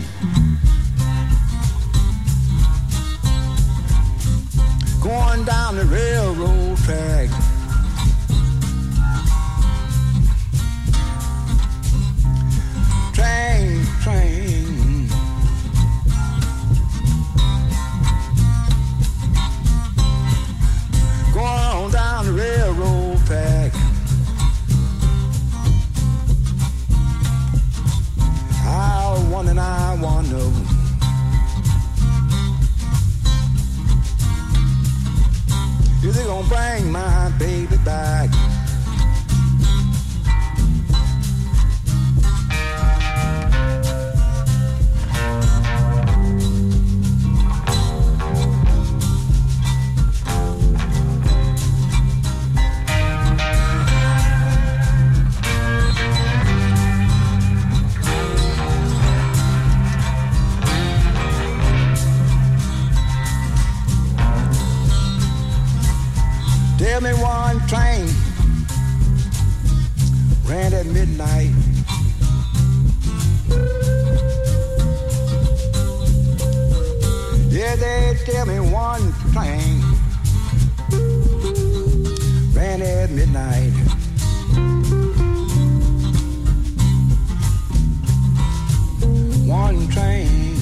Going down the railroad track. Train, train. Going on down the railroad track. I want and I want to know. Is it gonna bring my baby back? Tell me one train ran at midnight. Yeah, they tell me one train ran at midnight. One train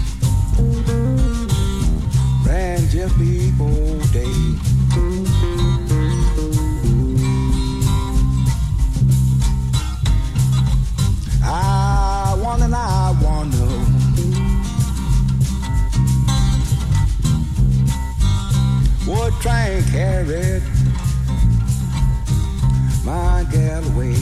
ran just before day. I want and I want to know. What train carried my gal away?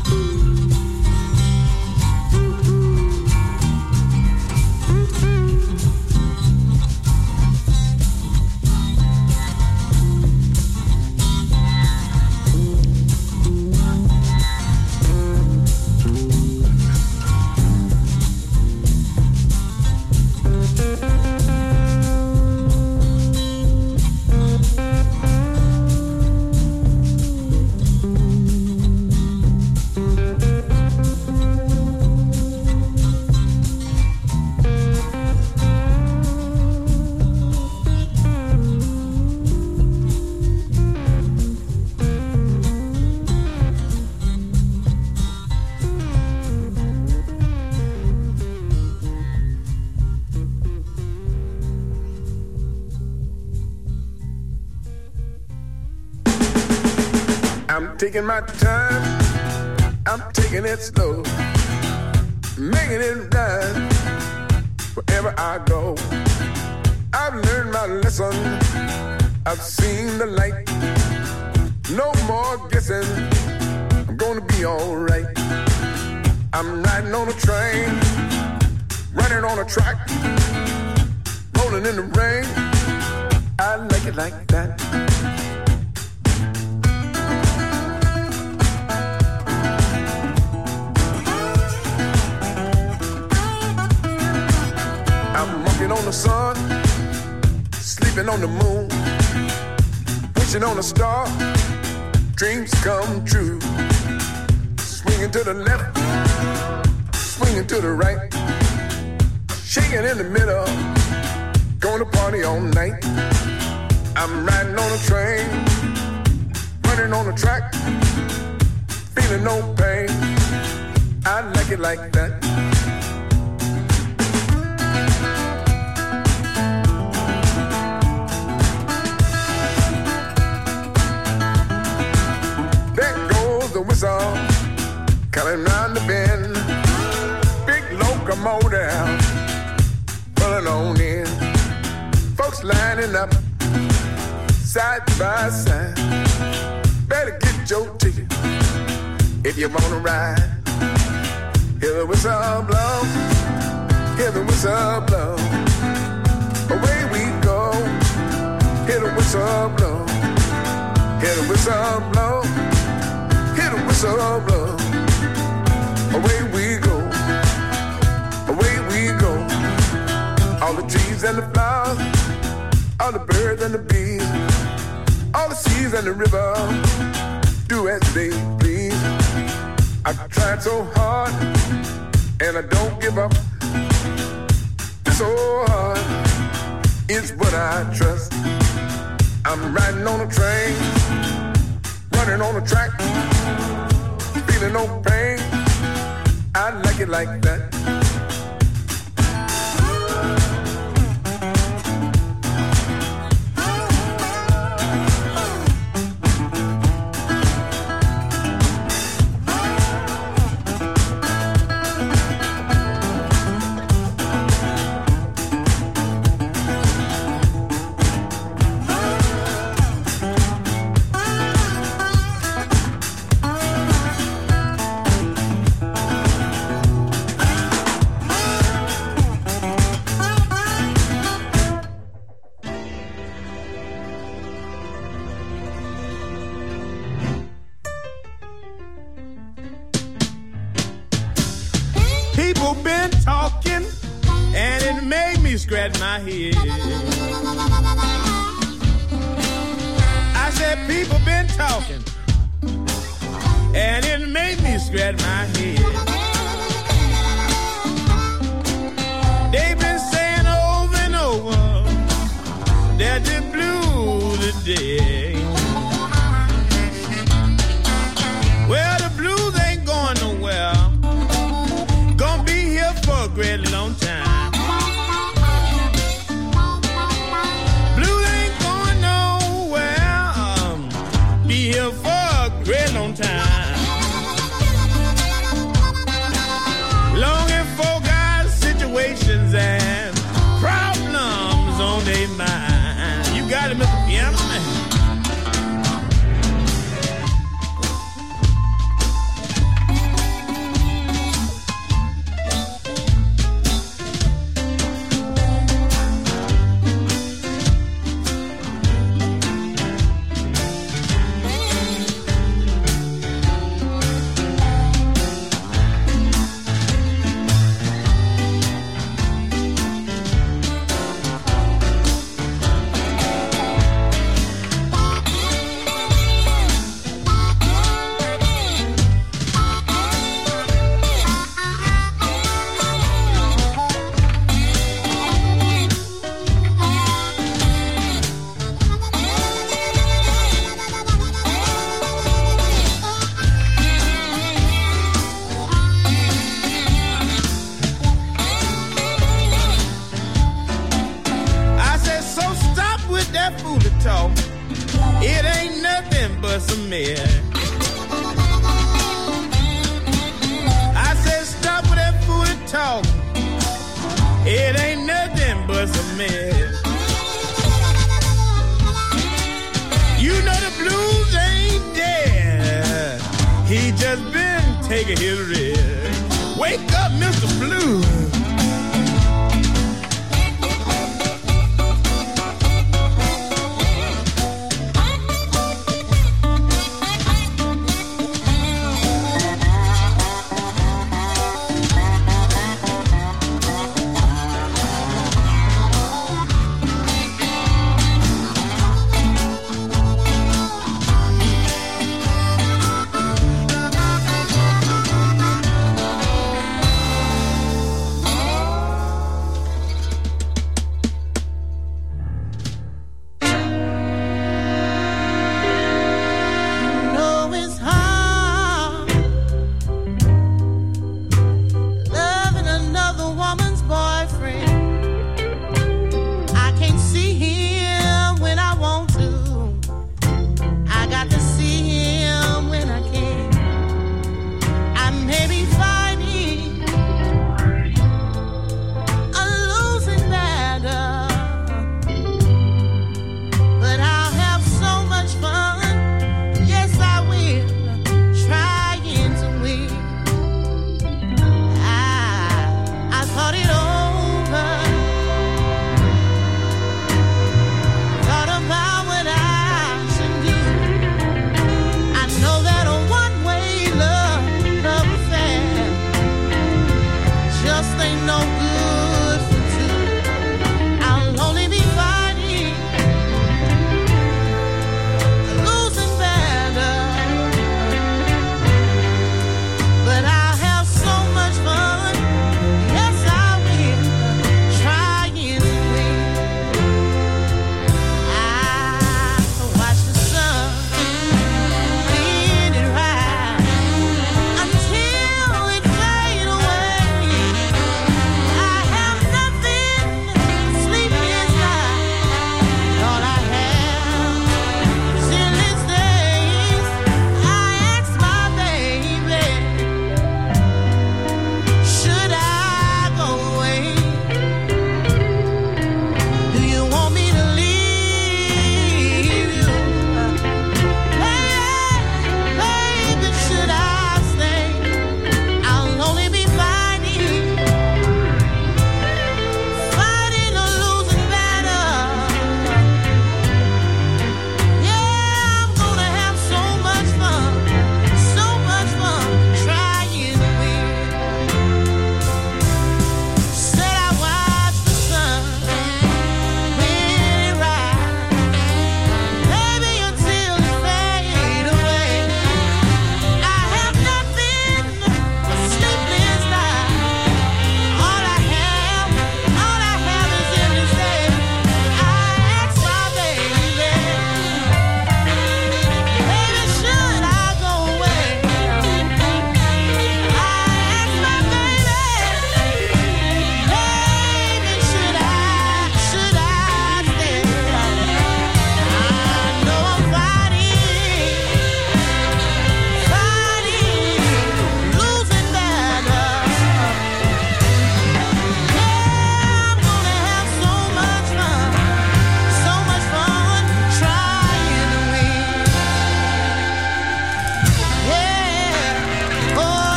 I'm taking my time, I'm taking it slow, making it right wherever I go. I've learned my lesson, I've seen the light. No more guessing, I'm gonna be alright. I'm riding on a train, running on a track, rolling in the rain. I like it like that. I'm walking on the sun, sleeping on the moon, wishing on a star, dreams come true. Swinging to the left, swinging to the right, shaking in the middle, going to party all night. I'm riding on a train, running on a track, feeling no pain. I like it like that. The whistle coming round the bend, big locomotive pulling on in, folks lining up side by side. Better get your ticket if you wanna ride. Hear the whistle blow, hear the whistle blow, away we go. Hear the whistle blow, hear the whistle blow, hear the whistle blow, away we go, away we go. All the trees and the flowers, all the birds and the bees, all the seas and the river, do as they please. I tried so hard and I don't give up. So hard is what I trust. I'm riding on a train, running on a track, feeling no pain. I like it like that. People been talking, and it made me scratch my head. I said people been talking, and it made me scratch my head. They've been saying over and over that the blues are dead. Well, the blues ain't going nowhere. Gonna be here for a great long time. Blues ain't going nowhere. Um, be here for a great long time. Longing for God's situations and problems on their mind. You got it, Mister Piano Man. It ain't nothing but some mess. I said stop with that foolish talk. It ain't nothing but some mess. You know the blues ain't dead. He just been taking his rest. Wake up, Mister Blue.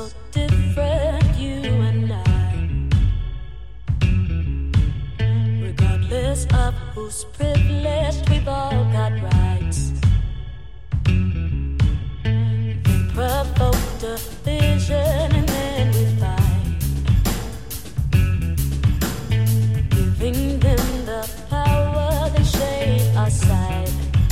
so different, you and I. Regardless of who's privileged, we've all got rights. We provoke division and then we fight, giving them the power they shape our side.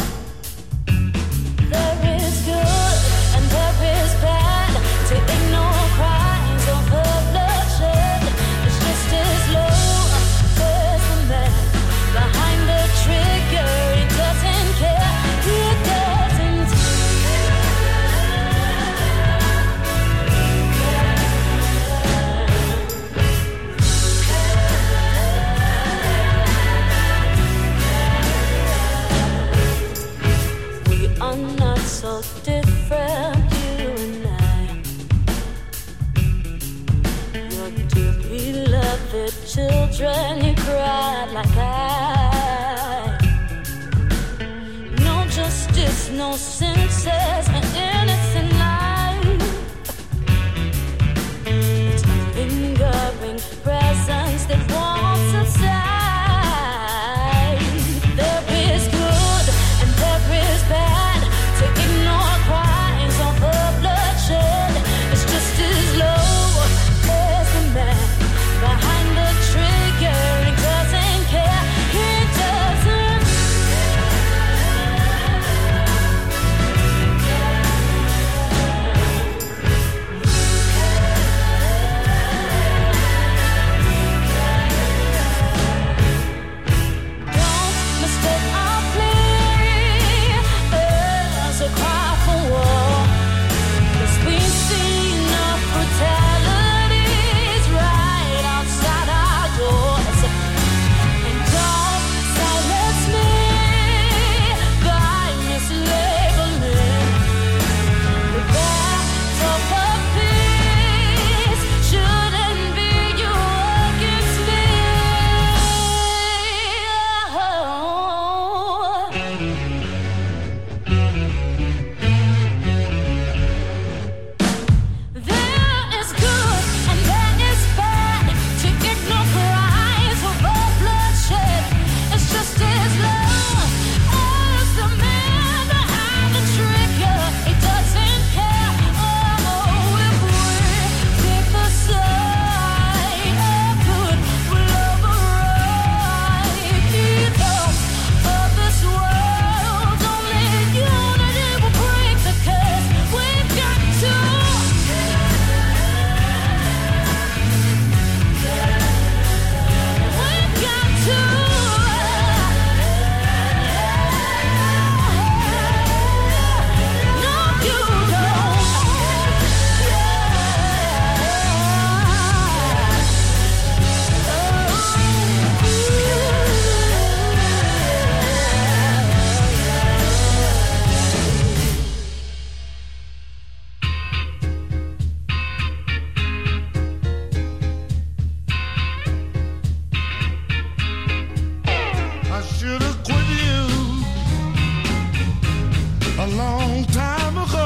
There is good and there is bad. To ignore crimes over bloodshed is just as low as the man behind the trigger. He doesn't care. He doesn't. We are not so different, you and I. Your dear beloved children, you cried like I. No justice, no senses, an innocent life. It's a lingering presence that won't subside. There is good and there is bad. To ignore crimes over bloodshed is just as low as the man behind the trigger. He doesn't care. He doesn't. Don't mistake our plea as a cry for war. 'Cause we've seen enough brutalities right outside our doors. And don't silence me by mislabeling the battle for peace. Shouldn't be you against me. There is good and there is bad. To ignore crimes over bloodshed is just as low as the man behind the trigger. He doesn't care. Oh, if we pick the side of good, we'll override evil of this world. Only unity will break the curse. We've got to. We've got to. No, you I should have quit you a long time ago.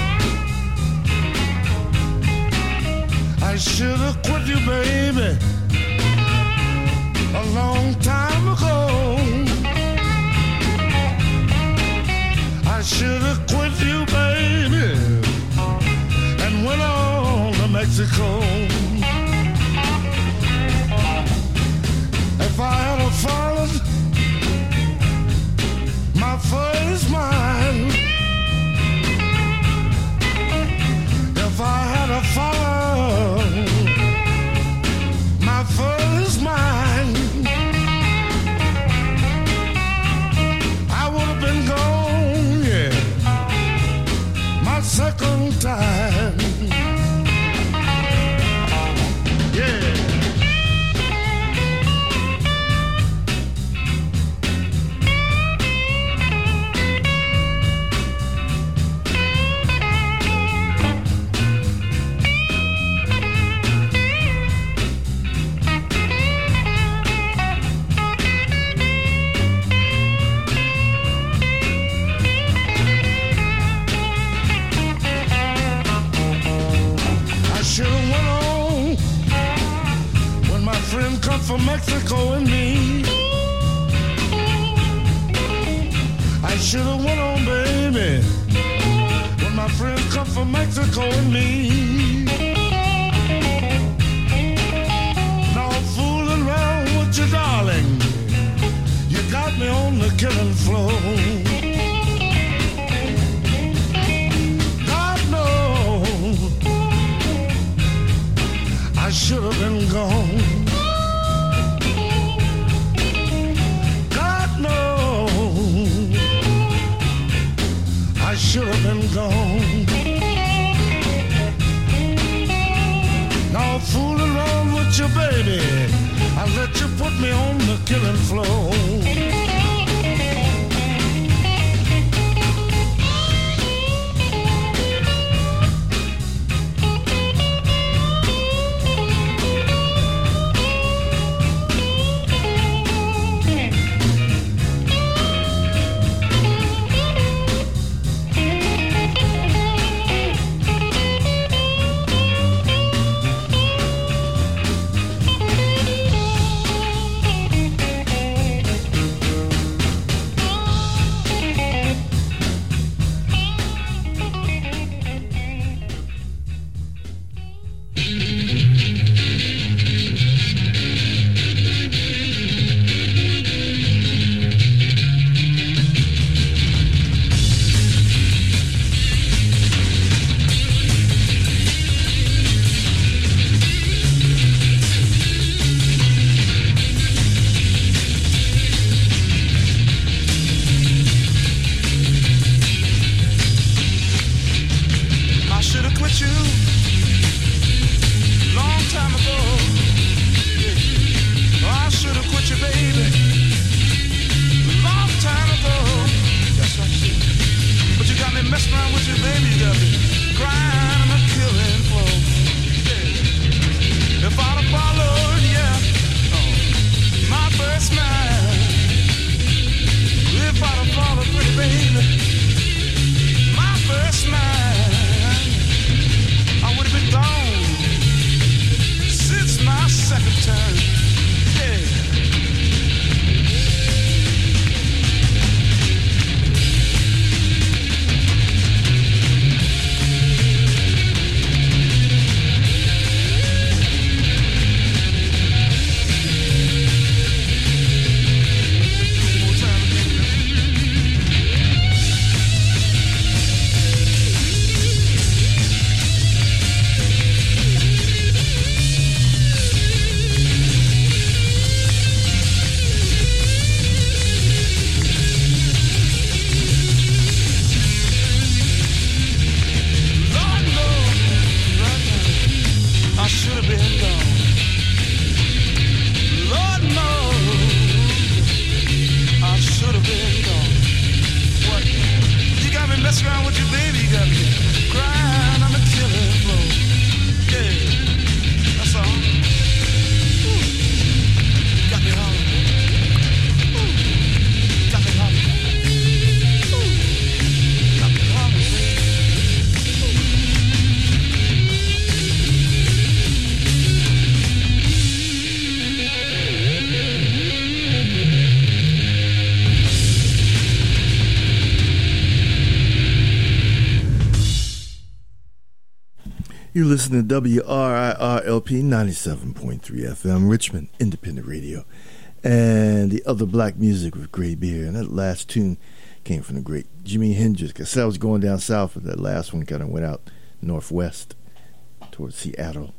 I should have quit you, baby, a long time ago. I should have quit you, baby, and went on to Mexico. If I had a followed my first mind, if I had a followed my first mind, I would have been gone, yeah, my second time. from Mexico and me. I should have went on, baby, when my friends come from Mexico and me. Now fooling around with you, darling, you got me on the killing floor. God knows I should have been gone. God knows I should have been gone. Now fooling around with you, baby, I let you put me on the killing floor. You're listening to W R I R L P ninety-seven point three F M, Richmond Independent Radio. And the other black music with Gray Beer. And that last tune came from the great Jimi Hendrix. I said I was going down south, but that last one kind of went out northwest towards Seattle.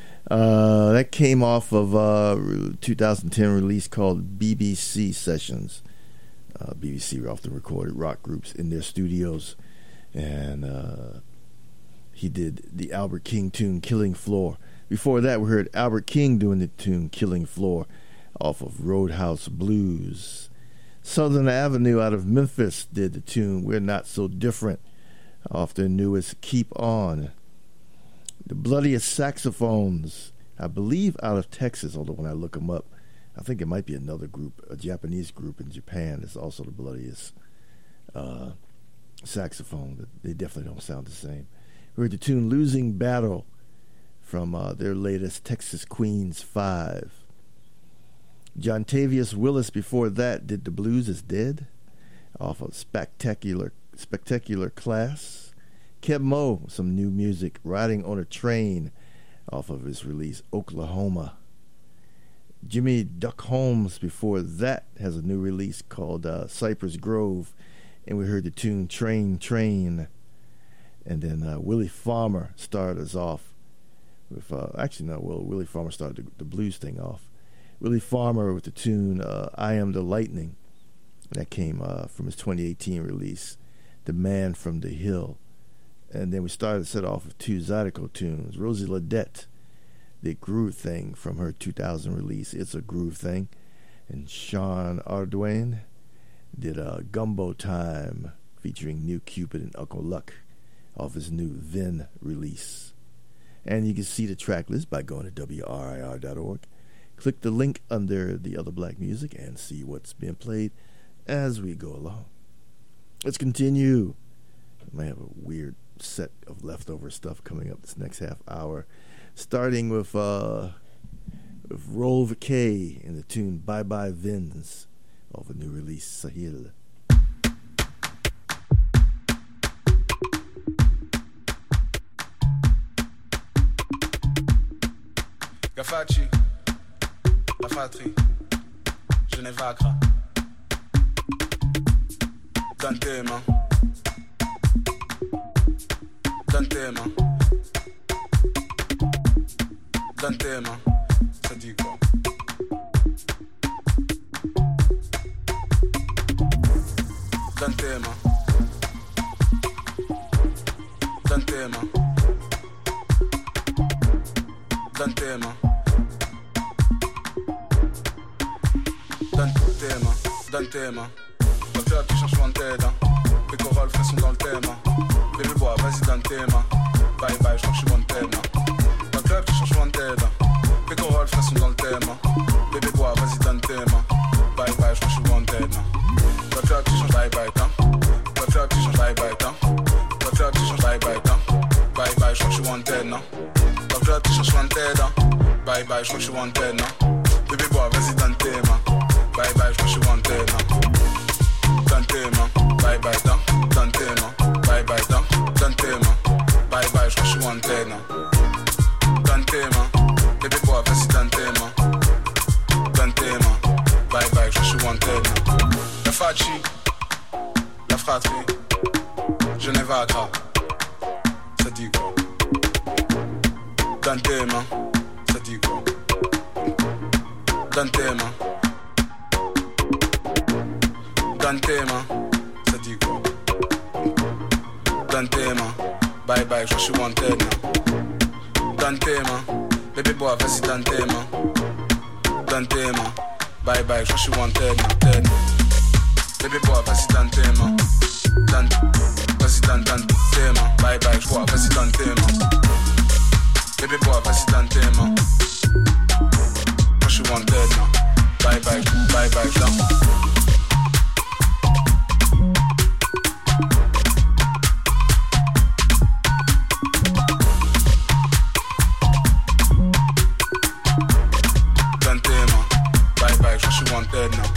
Uh, that came off of a two thousand ten release called B B C Sessions. Uh, B B C often recorded rock groups in their studios. And uh, he did the Albert King tune Killing Floor. Before that, we heard Albert King doing the tune Killing Floor off of Roadhouse Blues. Southern Avenue out of Memphis did the tune We're Not So Different off their newest Keep On. The Bloodiest Saxophones, I believe out of Texas, although when I look them up, I think it might be another group, a Japanese group in Japan. It's also the Bloodiest uh, Saxophone, but they definitely don't sound the same. We heard the tune Losing Battle from uh, their latest Texas Queens five. John Tavius Willis before that did The Blues Is Dead off of Spectacular Spectacular Class. Keb Mo, some new music, Riding on a Train off of his release Oklahoma. Jimmy Duck Holmes before that has a new release called uh, Cypress Grove, and we heard the tune Train Train. And then uh, Willie Farmer started us off with, uh, actually no, well, Willie Farmer started the, the blues thing off. Willie Farmer with the tune uh, I Am the Lightning. That came uh, from his twenty eighteen release, The Man from the Hill. And then we started to set off with two Zydeco tunes. Rosie Ledette, the Groove Thing from her two thousand release, It's a Groove Thing. And Sean Ardoin did uh, Gumbo Time featuring New Cupid and Uncle Luck off his new Then release. And you can see the track list by going to W R I R dot org. Click the link under the other black music and see what's being played as we go along. Let's continue. I might have a weird set of leftover stuff coming up this next half hour, starting with uh with Roll Vacay and the tune Bye Bye Vins off a new release, Sahil. Gafachi, la fatrie, Genève Accra. Dans tes mains, dans tes mains, dans tes mains, ça dit quoi? Dans tes mains, dans tes mains, dans tes mains, dans tes mains, dans tes mains. Dans le club tu cherches loin de tes dents. Les corolles frais sont dans le thème. Bébé bois, vas-y dans tes mains. Bye bye, je crois que je suis loin de tes mains. Dans le club tu cherches loin de tes dents. Les corolles frais sont dans le thème. Bébé bois, vas-y dans tes mains. Bye bye, je crois que je suis loin de tes mains. Dans le club tu changes bye bye temps. Dans le club tu changes bye bye temps. Dans le club tu changes bye bye temps. Bye bye, je crois que je suis loin de tes dents. Dans le club tu cherches loin de tes dents. Bye bye, je crois que je suis loin de tes dents. Bébé bois, vas-y dans tes mains. Bye bye, je crois que je suis loin de tes dents. Dans tes mains, bye bye dans, dans tes mains, bye bye dans, dans tes mains, bye bye, je crois que je suis loin de tes mains. Dans tes mains, bébé bois, vas-y dans tes mains. Dans tes mains, bye bye, je crois que je suis loin de tes mains. La fachi, la fratrie, Genève Accra, ça dit quoi? Dans tes mains, ça dit quoi? Dans tes mains. Dans tes mains, ça dit quoi? Dans tes mains, bye bye, je suis loin de tes mains. Dans tes mains, bébé bois, vas-y dans tes mains. Dans tes mains, bye bye, je suis loin de tes mains. Bébé bois, vas-y dans tes mains. Dans, vas-y dans, dans tes mains, bye bye, je bois, vas-y dans tes mains. Bébé bois, vas-y dans tes mains. Je suis loin de tes mains, bye bye, bye bye, je dead now.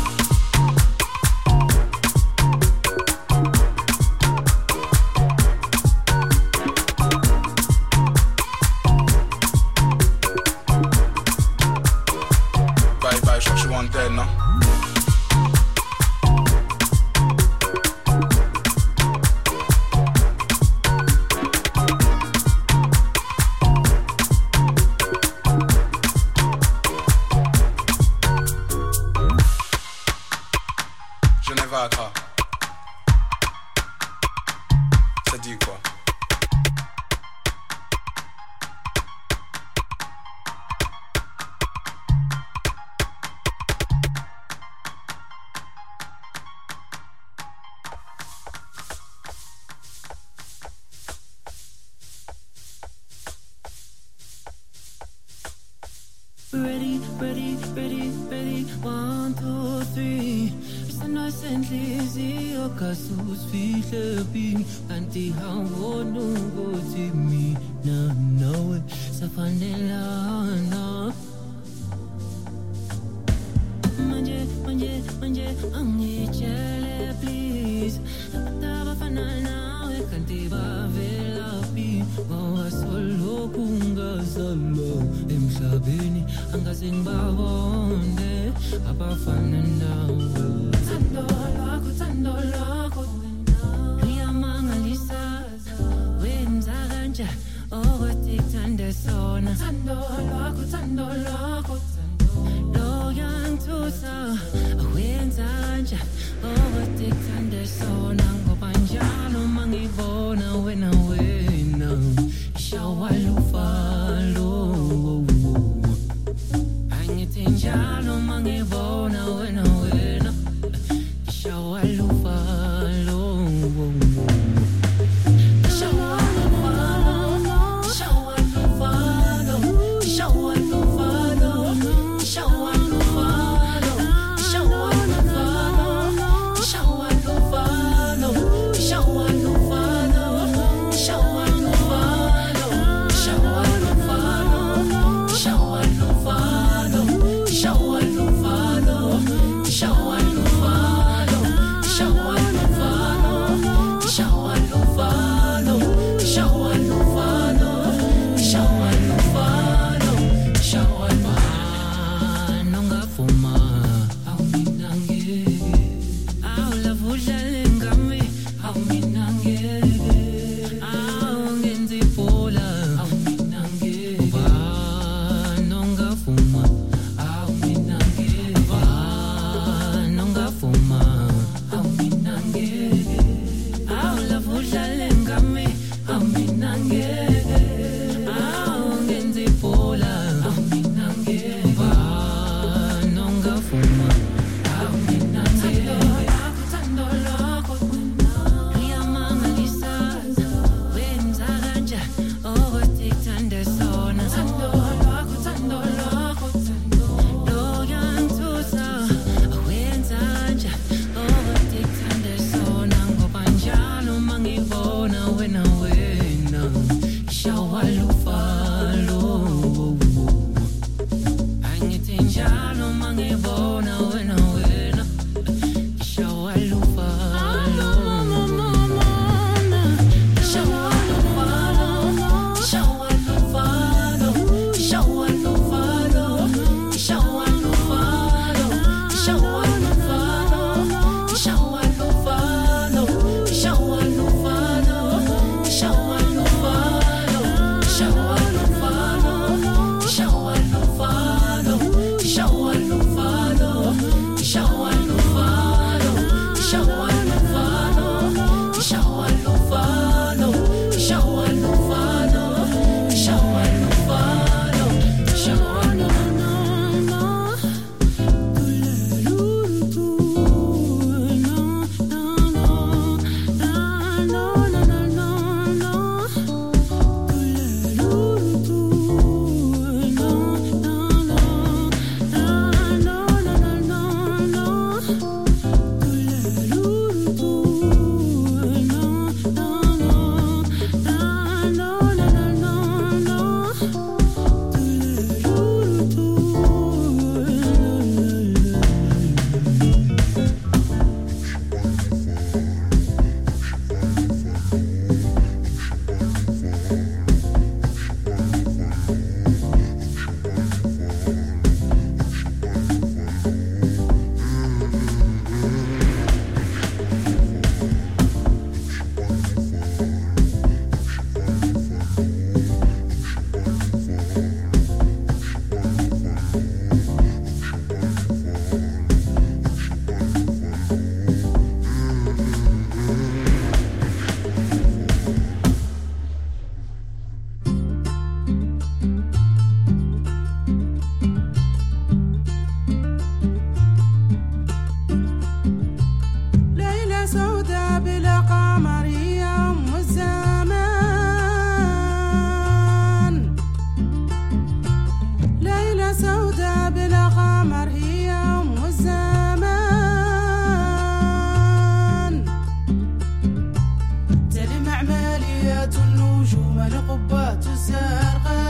Bye bye, je crois que je suis wanted now. Ça dit quoi? Ready, ready, ready, ready, one, two, three. Senhliziyo kasusfihle bini kanti hawona ukuthi mina nawe safanelana manje manje manje angitshele please abafana nawe kanti bavelaphi ngoba solokhu ungazalwa emhlabeni angaze ngibabone abafana nawe thando lwakho thando lwakho liyamangalisa wenza kanjani okuthanda sona thando lwakho thando lwakho lo yangithusa wenza kanjani okuthanda sona ngoba njalo mangibona wena wena shawalufalo angithi njalo mangibona wena wena shawalufalo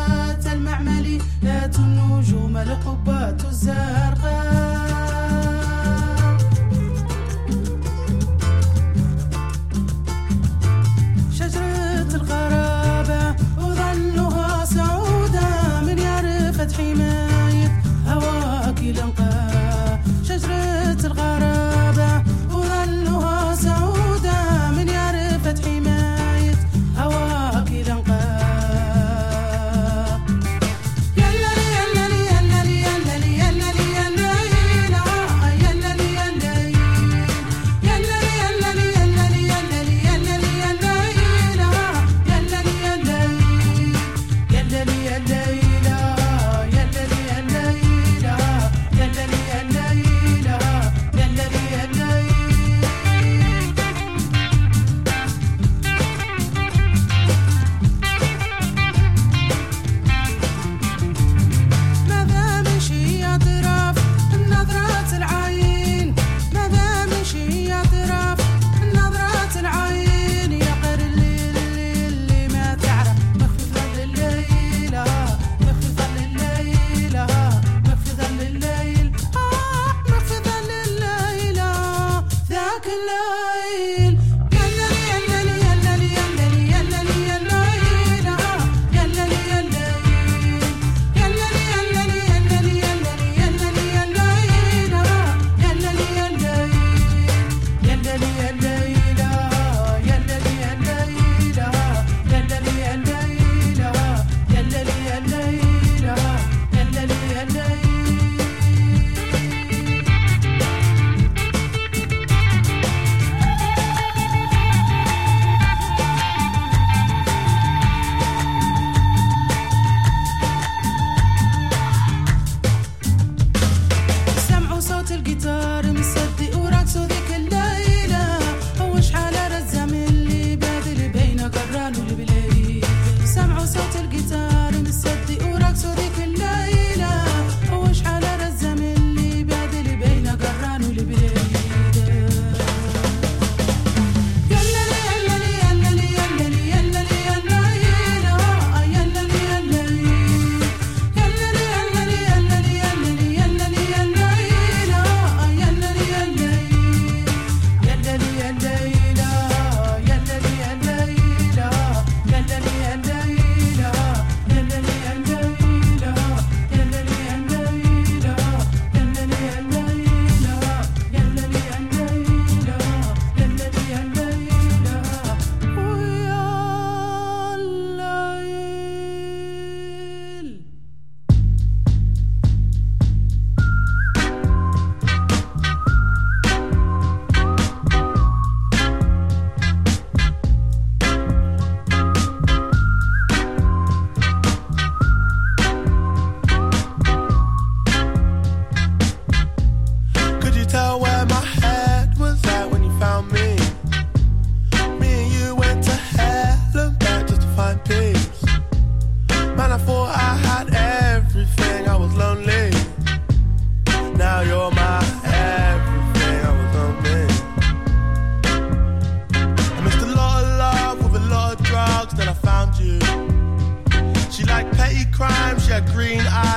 القبات الزرقاء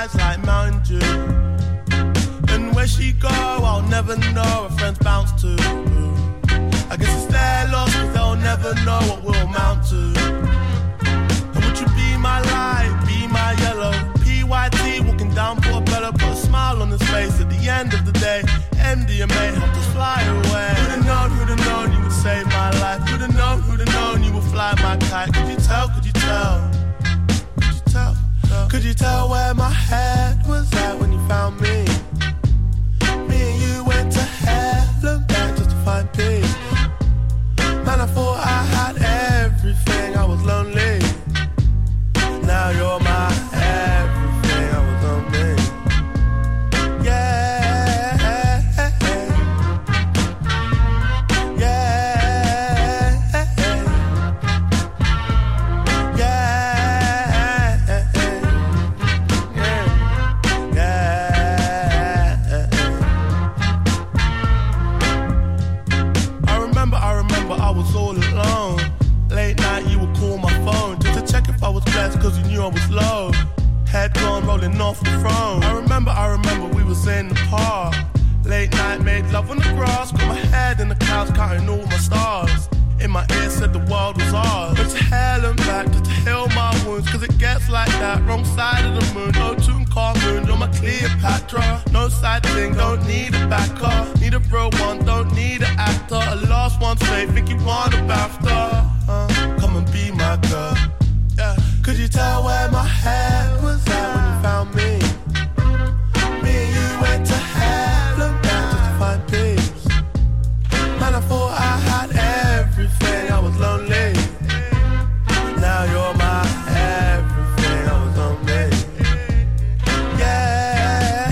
eyes like Mountain Dew. And where she go, I'll never know. Her friends bounce to. I guess it's their loss, cause they'll never know what we'll amount to. And would you be my light, be my yellow? P Y T walking down Portobello, put a smile on his face at the end of the day. M D M A helped us fly away. Who'd have known, who'd have known you would save my life? Who'd have known, who'd have known you would fly my kite? Could you tell, could you tell? Could you tell? Could you tell where my head was at when you found me? Me and you went to hell and back just to find peace. Man, I thought I had everything, I was lonely. Now you're my everything, I was lonely. Yeah, yeah, yeah, yeah. I remember, I remember I was all alone. Late night you would call my phone just to check if I was blessed, cause you knew I was low. Head gone rolling off the throne. I remember, I remember we was in the park. Late night made love on the grass. Got my head in the clouds counting all my stars. In my ear said the world was ours. Went to hell and back just to heal my wounds, cause it gets like that. Wrong side of the moon, no tune car moon. You're my Cleopatra. No side thing, don't need a backer. Need a real one, don't need an actor. A last one say, think you want a BAFTA. Uh, come and be my girl. Yeah. Could you tell where my head was at when you found me? Me and you went to hell and back just to find peace. Man, I thought I had everything, I was lonely. Now you're my everything, I was lonely. Yeah,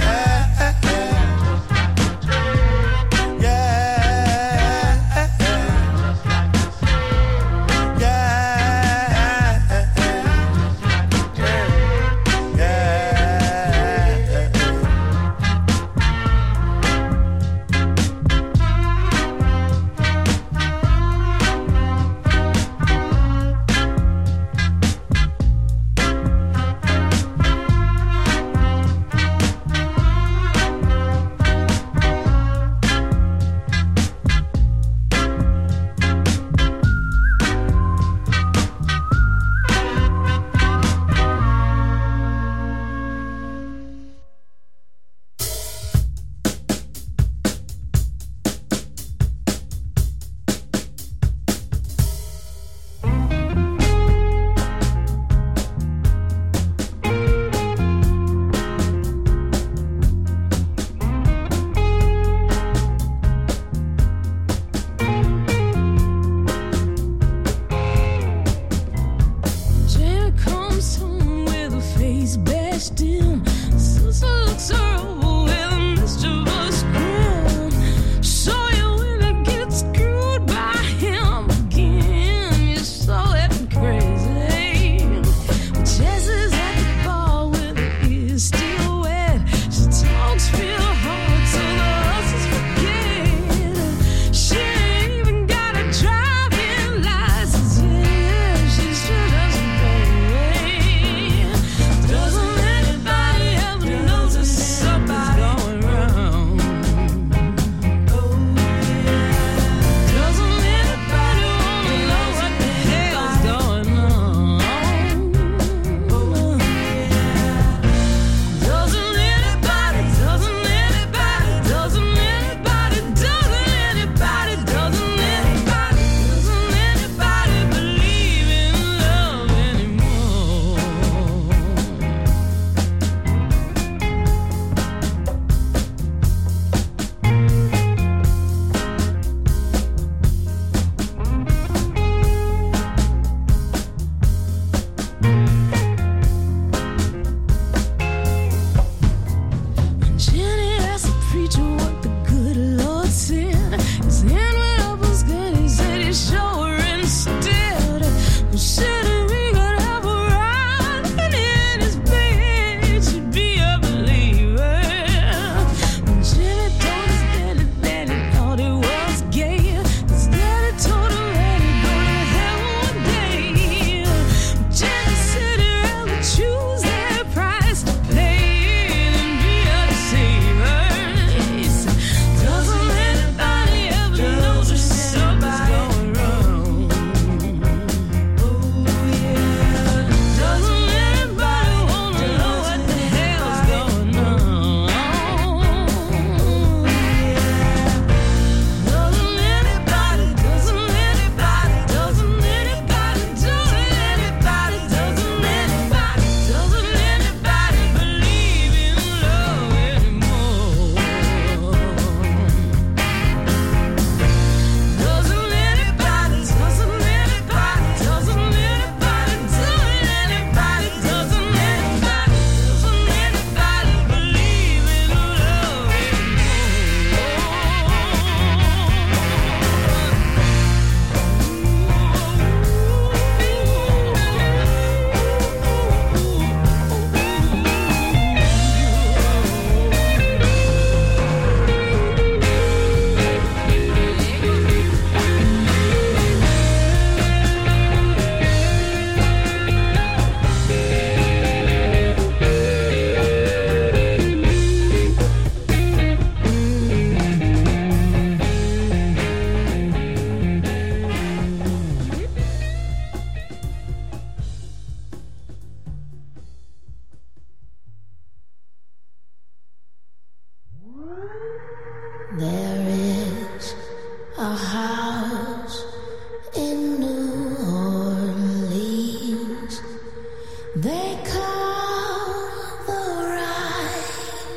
yeah, yeah. Somebody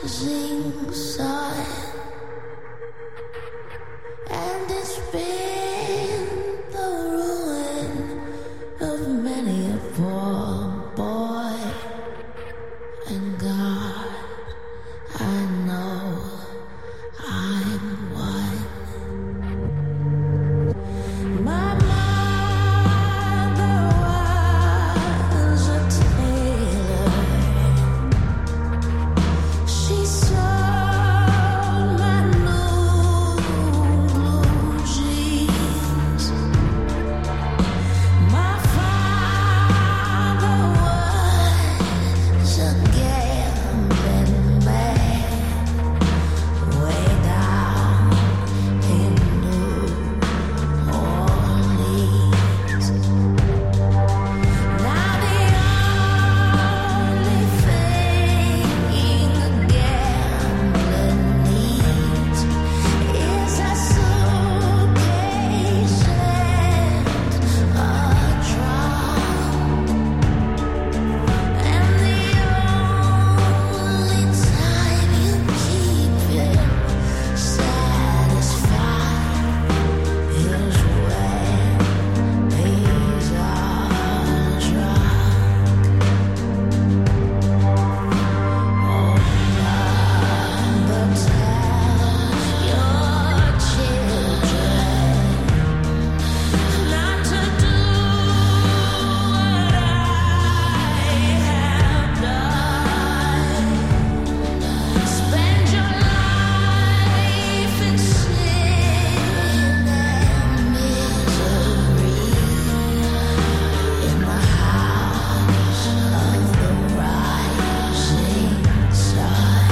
rising sun, and it's been the ruin of many a poor boy. And God, I know I'm one. My mother was a tailor. She sold my new blue jeans. My father was a gambling man way down in New Orleans. Now the only thing a gambler needs is a suitcase and a drum. And the only time you keep him satisfied is when he's all drunk. Oh, mother, tell your children not to do what I have done. Spend your life in sin and misery in the house of the rising sun.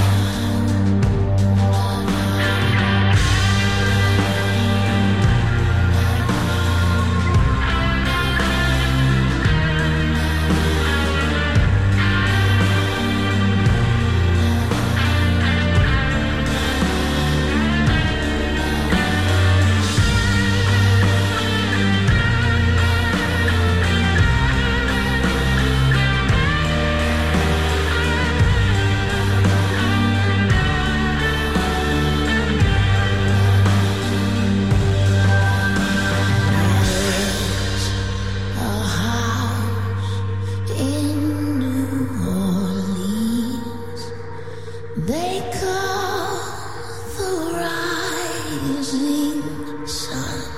A house in New Orleans they call the rising sun,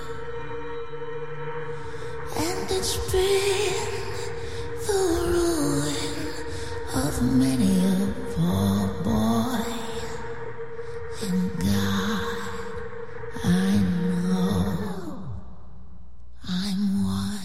and it's been the ruin of many a poor boy. And God, I know I'm one.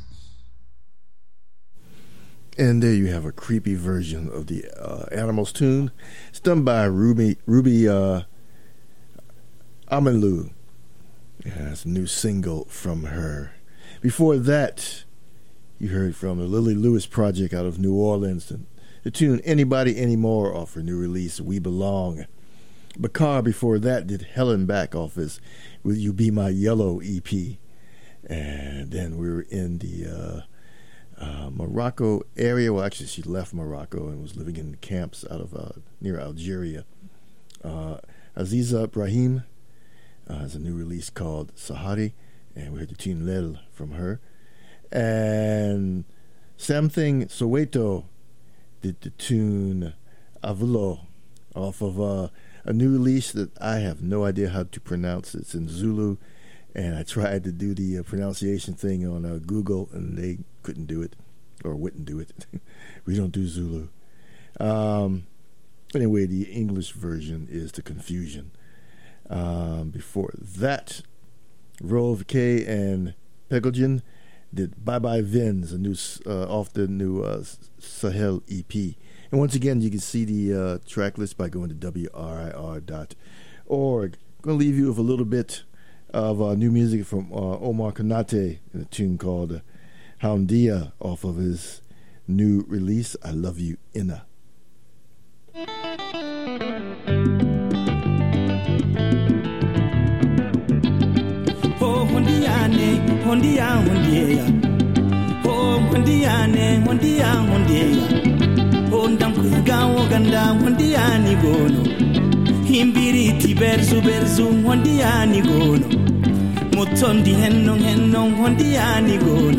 And there you have a creepy version of the uh, Animals tune. It's done by Ruby Ruby uh, Amelou. Yeah, it's a new single from her. Before that, you heard from the Lily Lewis Project out of New Orleans. The, the tune Anybody Anymore off her new release, We Belong. Bakar before that did Helen Back off his Will You Be My Yellow E P. And then we were in the uh, uh, Morocco area. Well, actually, she left Morocco and was living in camps out of uh, near Algeria. Uh, Aziza Brahim uh, has a new release called Sahari, and we heard the tune Lel from her. And Something Soweto did the tune Avulo off of uh, a new release that I have no idea how to pronounce. It's in Zulu, and I tried to do the uh, pronunciation thing on uh, Google, and they couldn't do it, or wouldn't do it. We don't do Zulu. Um, anyway, the English version is The Confusion. Um, before that, Rove K and Pegoljin did Bye Bye Vins, a new uh, off the new uh, Sahel E P. And once again, you can see the uh, track list by going to W R I R dot org. I'm going to leave you with a little bit of uh, new music from uh, Omar Kanate in a tune called uh, Houndia off of his new release, I Love You Inna. Oh, Hondiane, Hondia, Hondia. Oh, Hondiane, Hondia, Hondia. Hondan kuigawo ganda hondiani gono. Himbiriti berzu berzu hondiani gono. Motondi hennong hennong hondiani gono.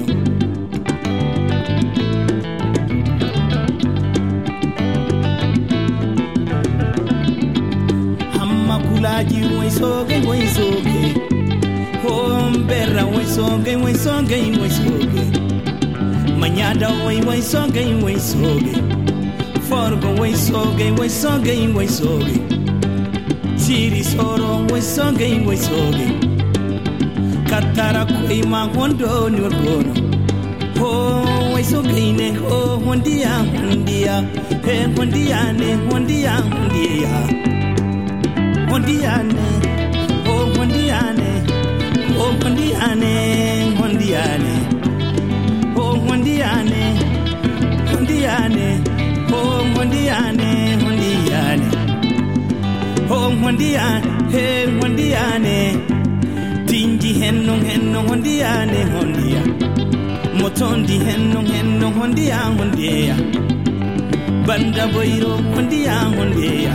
Hamma kulaji way soge way soge. Hombera way soge way soge way soge. Manyada way way soge way soge. Forgo way soge way soge way soge. Chiri soro way soge way soge. Katara koi ma hondo ni orgono. Ho way soge ne ho hondia hondia. He hondia ne hondia hondia. Hondia ne ho hondia ne. Oh hondiane hondiane. Oh hondiane hondiane. Oh hondiane hondiane. Oh hondiane hey hondiane. Tinji hennong hennong hondiane hondia. Motondi hennong hennong hondia hondia. Banda boiro hondia hondia.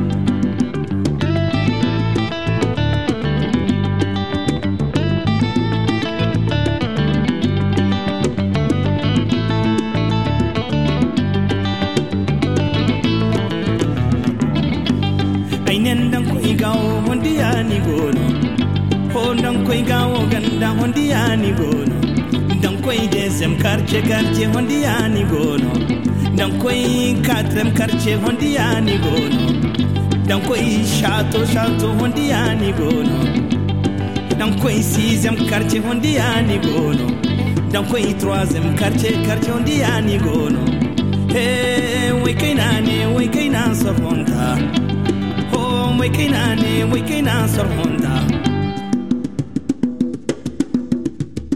Hondiani gono, hondan koi gawo ganda hondiani gono, dan koi desem karche karche hondiani gono, dan koi katrem karche hondiani gono, dan koi shato shato hondiani gono, dan koi sizem karche hondiani gono, dan koi troisième karche karche hondiani gono. Hey, we kainane we kainan savonta. Waking on, waking on, so Honda.